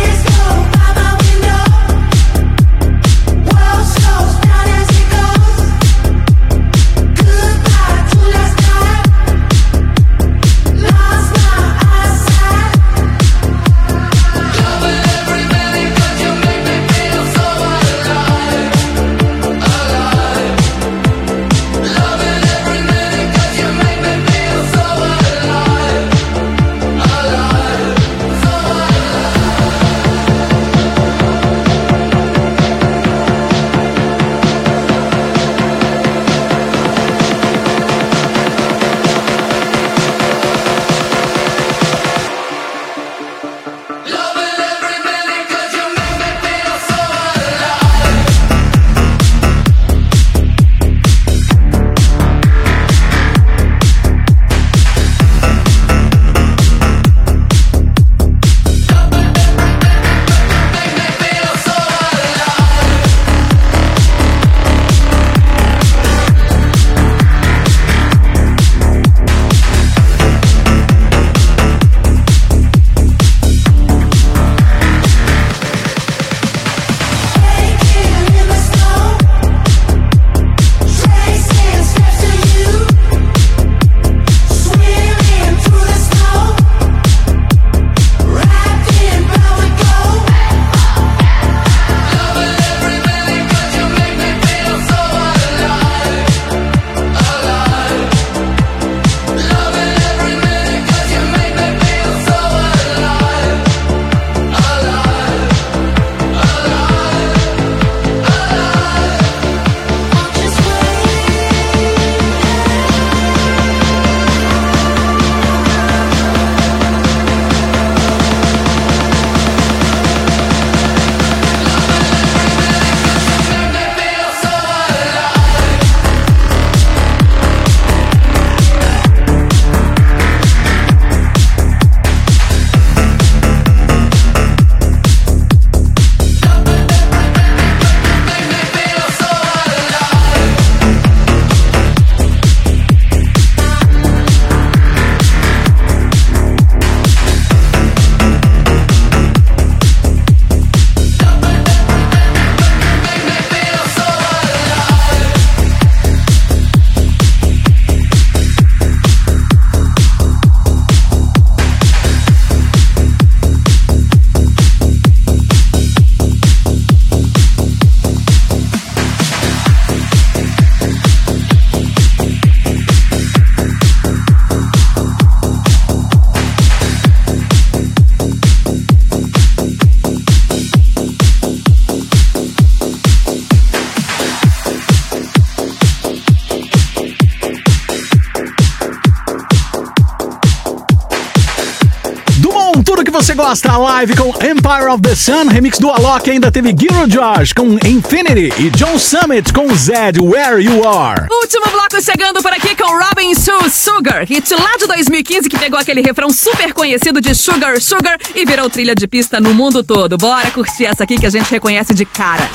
Você gosta? Live com Empire of the Sun, remix do Alok, ainda teve Giro Josh com Infinity e John Summit com Zed, Where You Are. Último bloco chegando por aqui com Robin Schulz, Sugar, hit lá de dois mil e quinze que pegou aquele refrão super conhecido de Sugar, Sugar e virou trilha de pista no mundo todo. Bora curtir essa aqui que a gente reconhece de cara.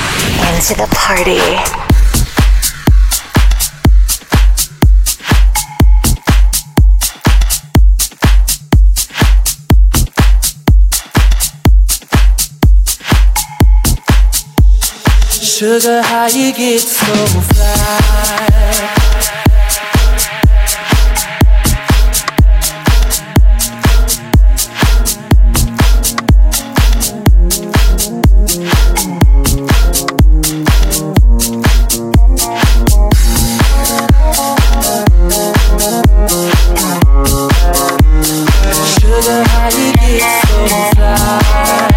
Into the party. Sugar, how you get so fly? Sugar, how you get so fly?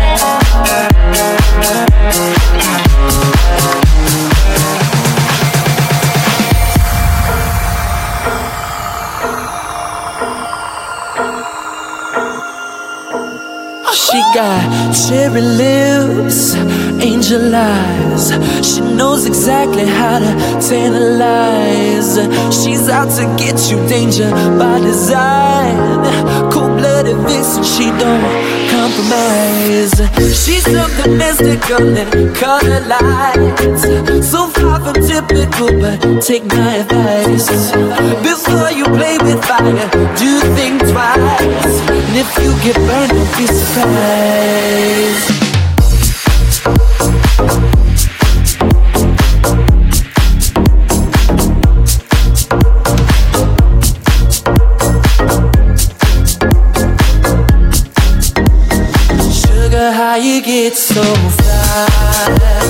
She got cherry lips, angel eyes. She knows exactly how to tantalize. She's out to get you, danger by design. Cold-blooded vixen, she don't compromise. She's something mystical and color lights. So far from typical, but take my advice. Before you play with fire, do think twice. And if you get burned, don't be surprised. Sugar, how you get so fly?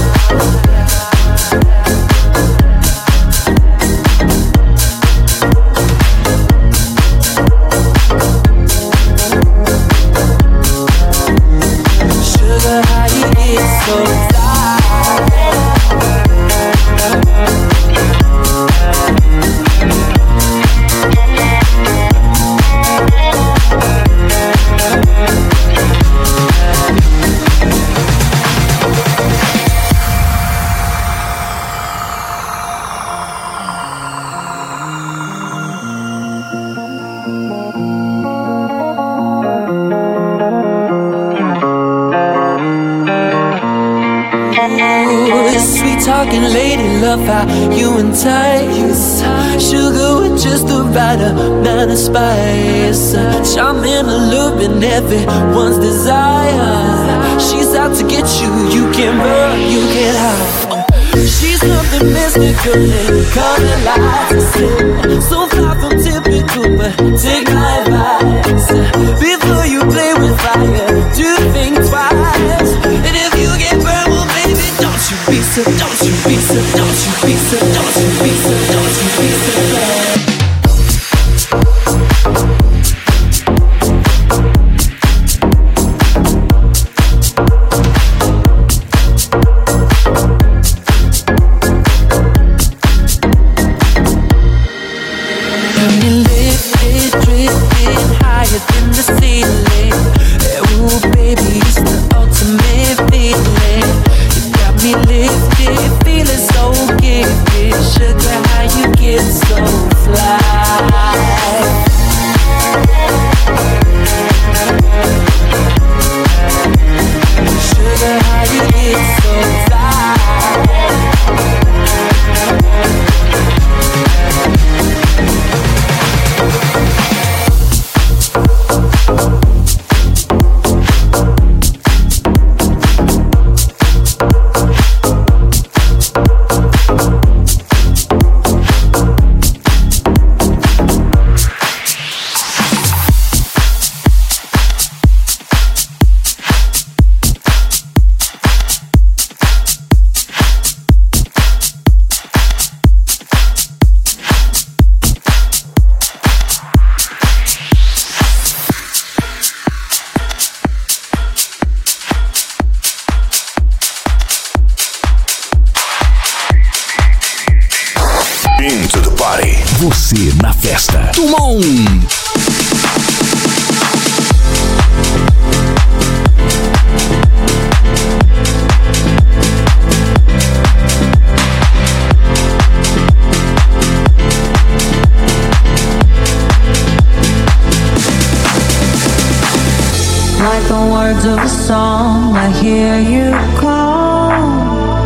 Talking lady, love how you entice. Sugar with just the right amount of spice. Charming, alluring, everyone's desire. She's out to get you, you can't run, you can't hide. She's something mystical and color lights. So far from typical, but take my advice. Before you play with fire, do think twice. And if you get burned, well baby, don't you be so, don't you be so, don't you be so, don't you be so, don't you be so bad. Você na festa. Tumon. Like the words of a song, I hear you call.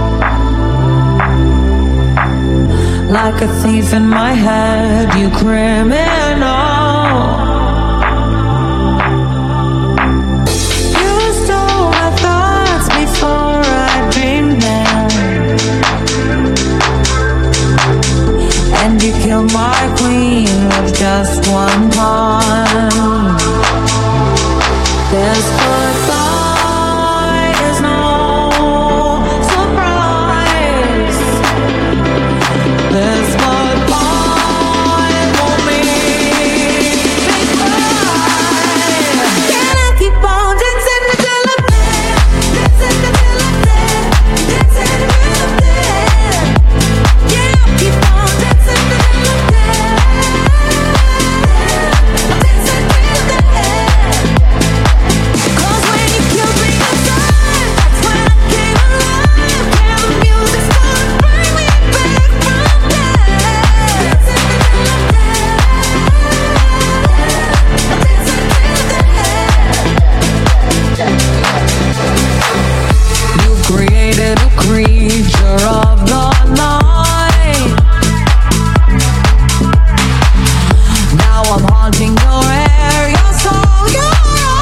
Like a thief in my head, you criminal. You stole my thoughts before I dreamed them, and you killed my queen with just one pawn. There's goodbye, there's no surprise. There's goodbye, won't be goodbye. Can I keep on dancing until I'm dead? Dancing until I'm dead. Dancing until I'm dead. Yeah, I'll keep on dancing until I'm dead. I'm dancing till the end. Cause when you killed me inside, that's when I came alive. Yeah, the music's gonna bring me back from death. Dancing until I'm dead. I'm dancing till the end. You've created a creature of the night. Now I'm haunting your air, your soul, your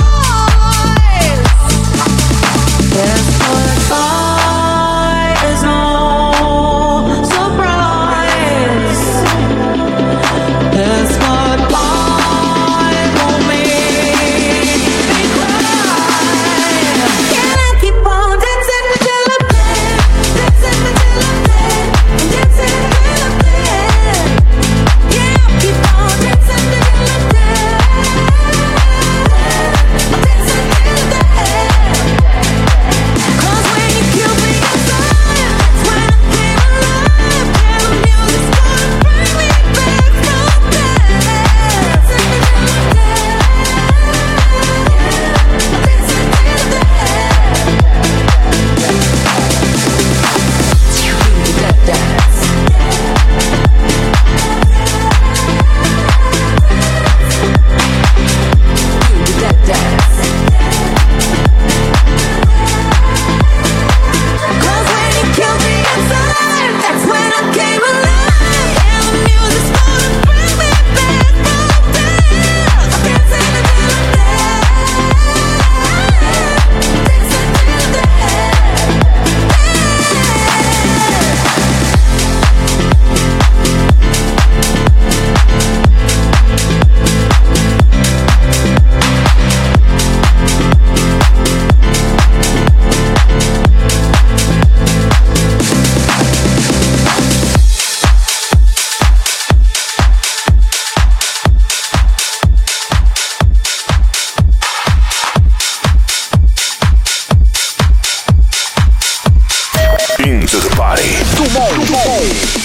Into the party. Tumon, Tumon.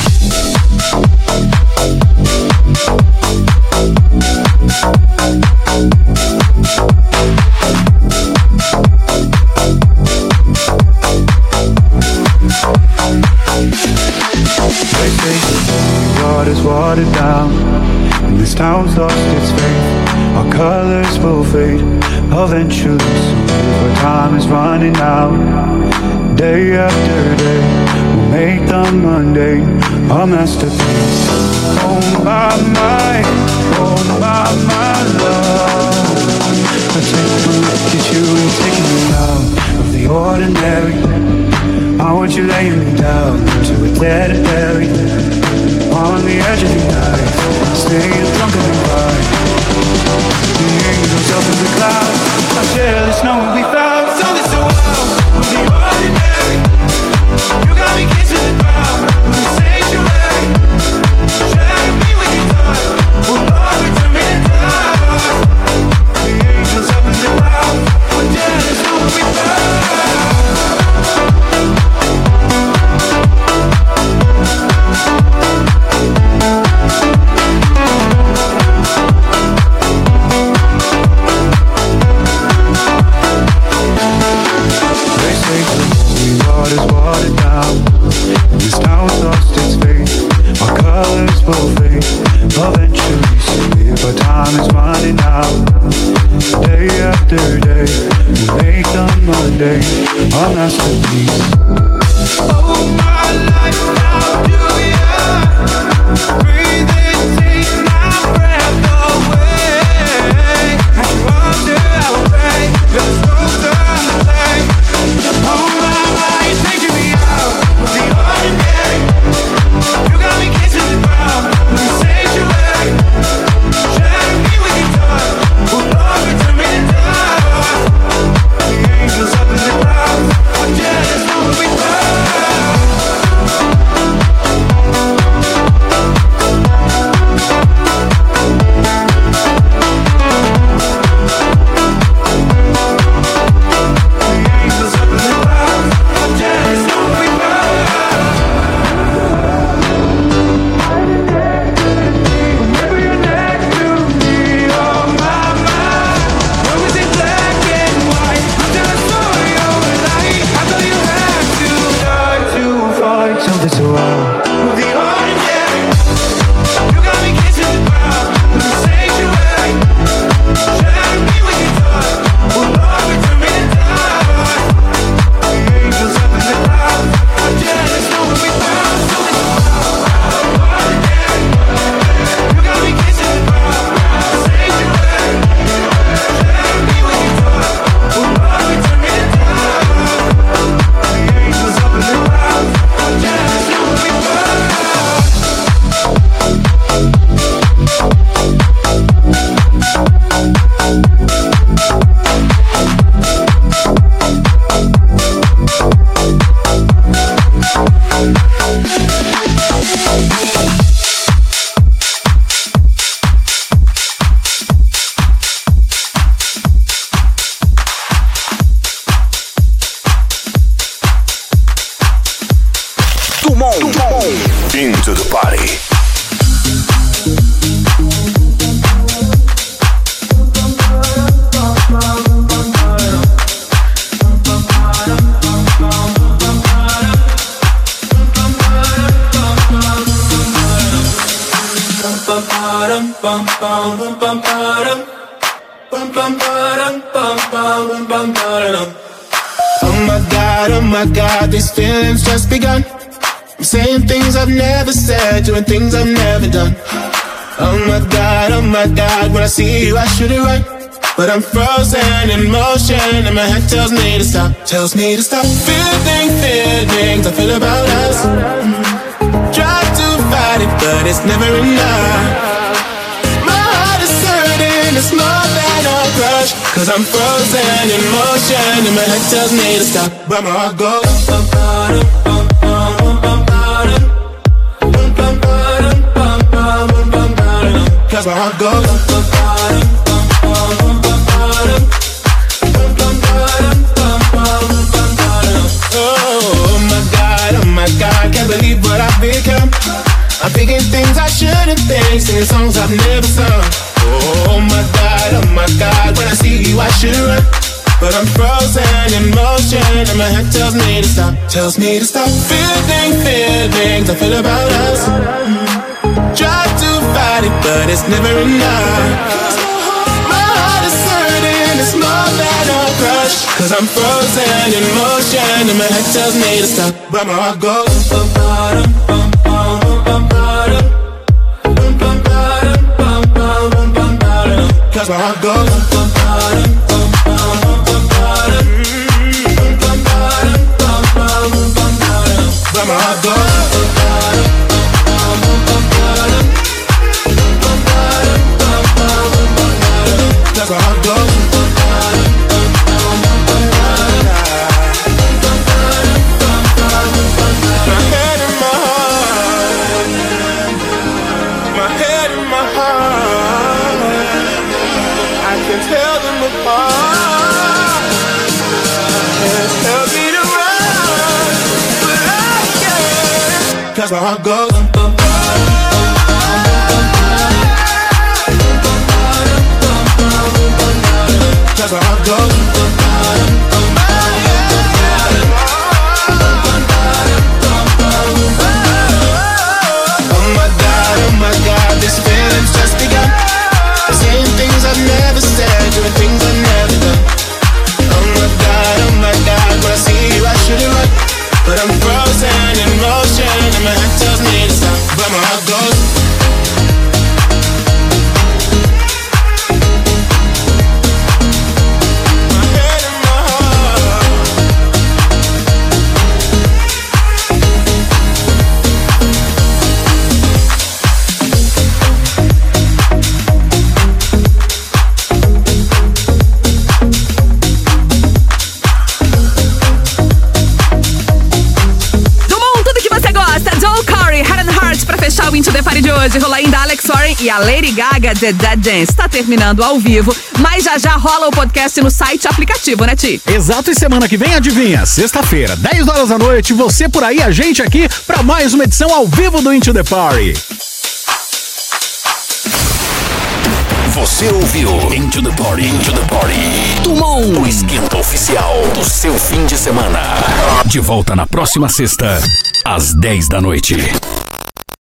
Water's watered down, and this town's lost its faith. Our colors will fade eventually, so if our time is running out, day after day, we'll make the mundane our masterpiece. Oh my, my, oh my, my love, I take a look at you and take me out of the ordinary. I want you laying me down to a dead berry on the edge of the night, staying drunk in the light. The angels up in the clouds, I'm jealous knowing we found something so wild. From the ordinary, you got me kissing the ground. From the sanctuary, shadow me with your touch. Oh Lord, turn me to dust. The angels up in the clouds, I'm jealous knowing we found. Water's watered down, this town's lost its faith. Our colors will fade eventually, so if our time is running out, day after day, we'll make the Monday our masterpiece. Oh, my life, how do you breathe in, take my breath away? I wonder how I pray, you're so done to play. Oh my, my, you're taking me out of the ordinary. You got me kissing the ground in the sanctuary. Shadow me with your touch. Oh Lord, turn me to dust. The angels up in the clouds, I'm jealous knowing we Into the party. Oh my God, oh my God, these feelings just begun. I'm saying things I've never said, doing things I've never done. Oh my God, oh my God, when I see you I should it right, but I'm frozen in motion and my head tells me to stop, tells me to stop. Feeling feelings I feel about us. Try to fight it, but it's never enough. My heart is hurting, it's more than a crush, cause I'm frozen in motion and my head tells me to stop, but my heart goes bum, bum, bum, bum, bum, bum, bum, bum, bum, bum, bum, cause my heart goes bum, bum, bum, bum, bum, bum, bum, bum, bum, bum, bum, bum. Oh my God. I'm thinking things I shouldn't think, singing songs I've never sung. Oh my God, oh my God, when I see you I should run, but I'm frozen in motion and my head tells me to stop, tells me to stop. Feeling, feelings I feel about us. Try to fight it, but it's never enough. My heart is hurting, it's more than a crush, cause I'm frozen in motion and my head tells me to stop, but my heart goes bum, bottom, bum, bum, bum, bottom, bum, bum, bottom, bum, bum, bum, bum, bottom, cause my heart goes bum, bottom, bum, bum, bum, bottom, bum, bum, bottom, bum, bum, bum, bottom, but my heart goes bum, bottom, bum, bum, bum, bottom, bum, bottom, bum, bum, bum, bottom, cause my heart goes bum, bottom, bum, bum, bum, bum, bottom, bum, bottom, bum, bum, bum, bottom. My head and my heart, my head and my heart, I can tell them apart. Can't tell me to run, but I can, cause my heart goes bum, bum, bum, bum, bum, bum, cause my heart goes bum, bum, bum, bum, oh my God, oh my God, this feeling's just begun. Saying things I've never said, doing things I've never done. Oh my God, oh my God, when I see you I should have run, but I'm frozen in motion and my head tells me to stop, but my heart goes. My head and my heart. O Into the Party de hoje, rola ainda Alex Warren e a Lady Gaga de Dead Dance. Tá terminando ao vivo, mas já já rola o podcast no site e aplicativo, né, Ti? Exato, e semana que vem, adivinha? Sexta-feira, dez horas da noite, você por aí, a gente aqui, pra mais uma edição ao vivo do Into the Party. Você ouviu Into the Party, Into the Party. Tomou o esquenta oficial do seu fim de semana. De volta na próxima sexta, às dez da noite.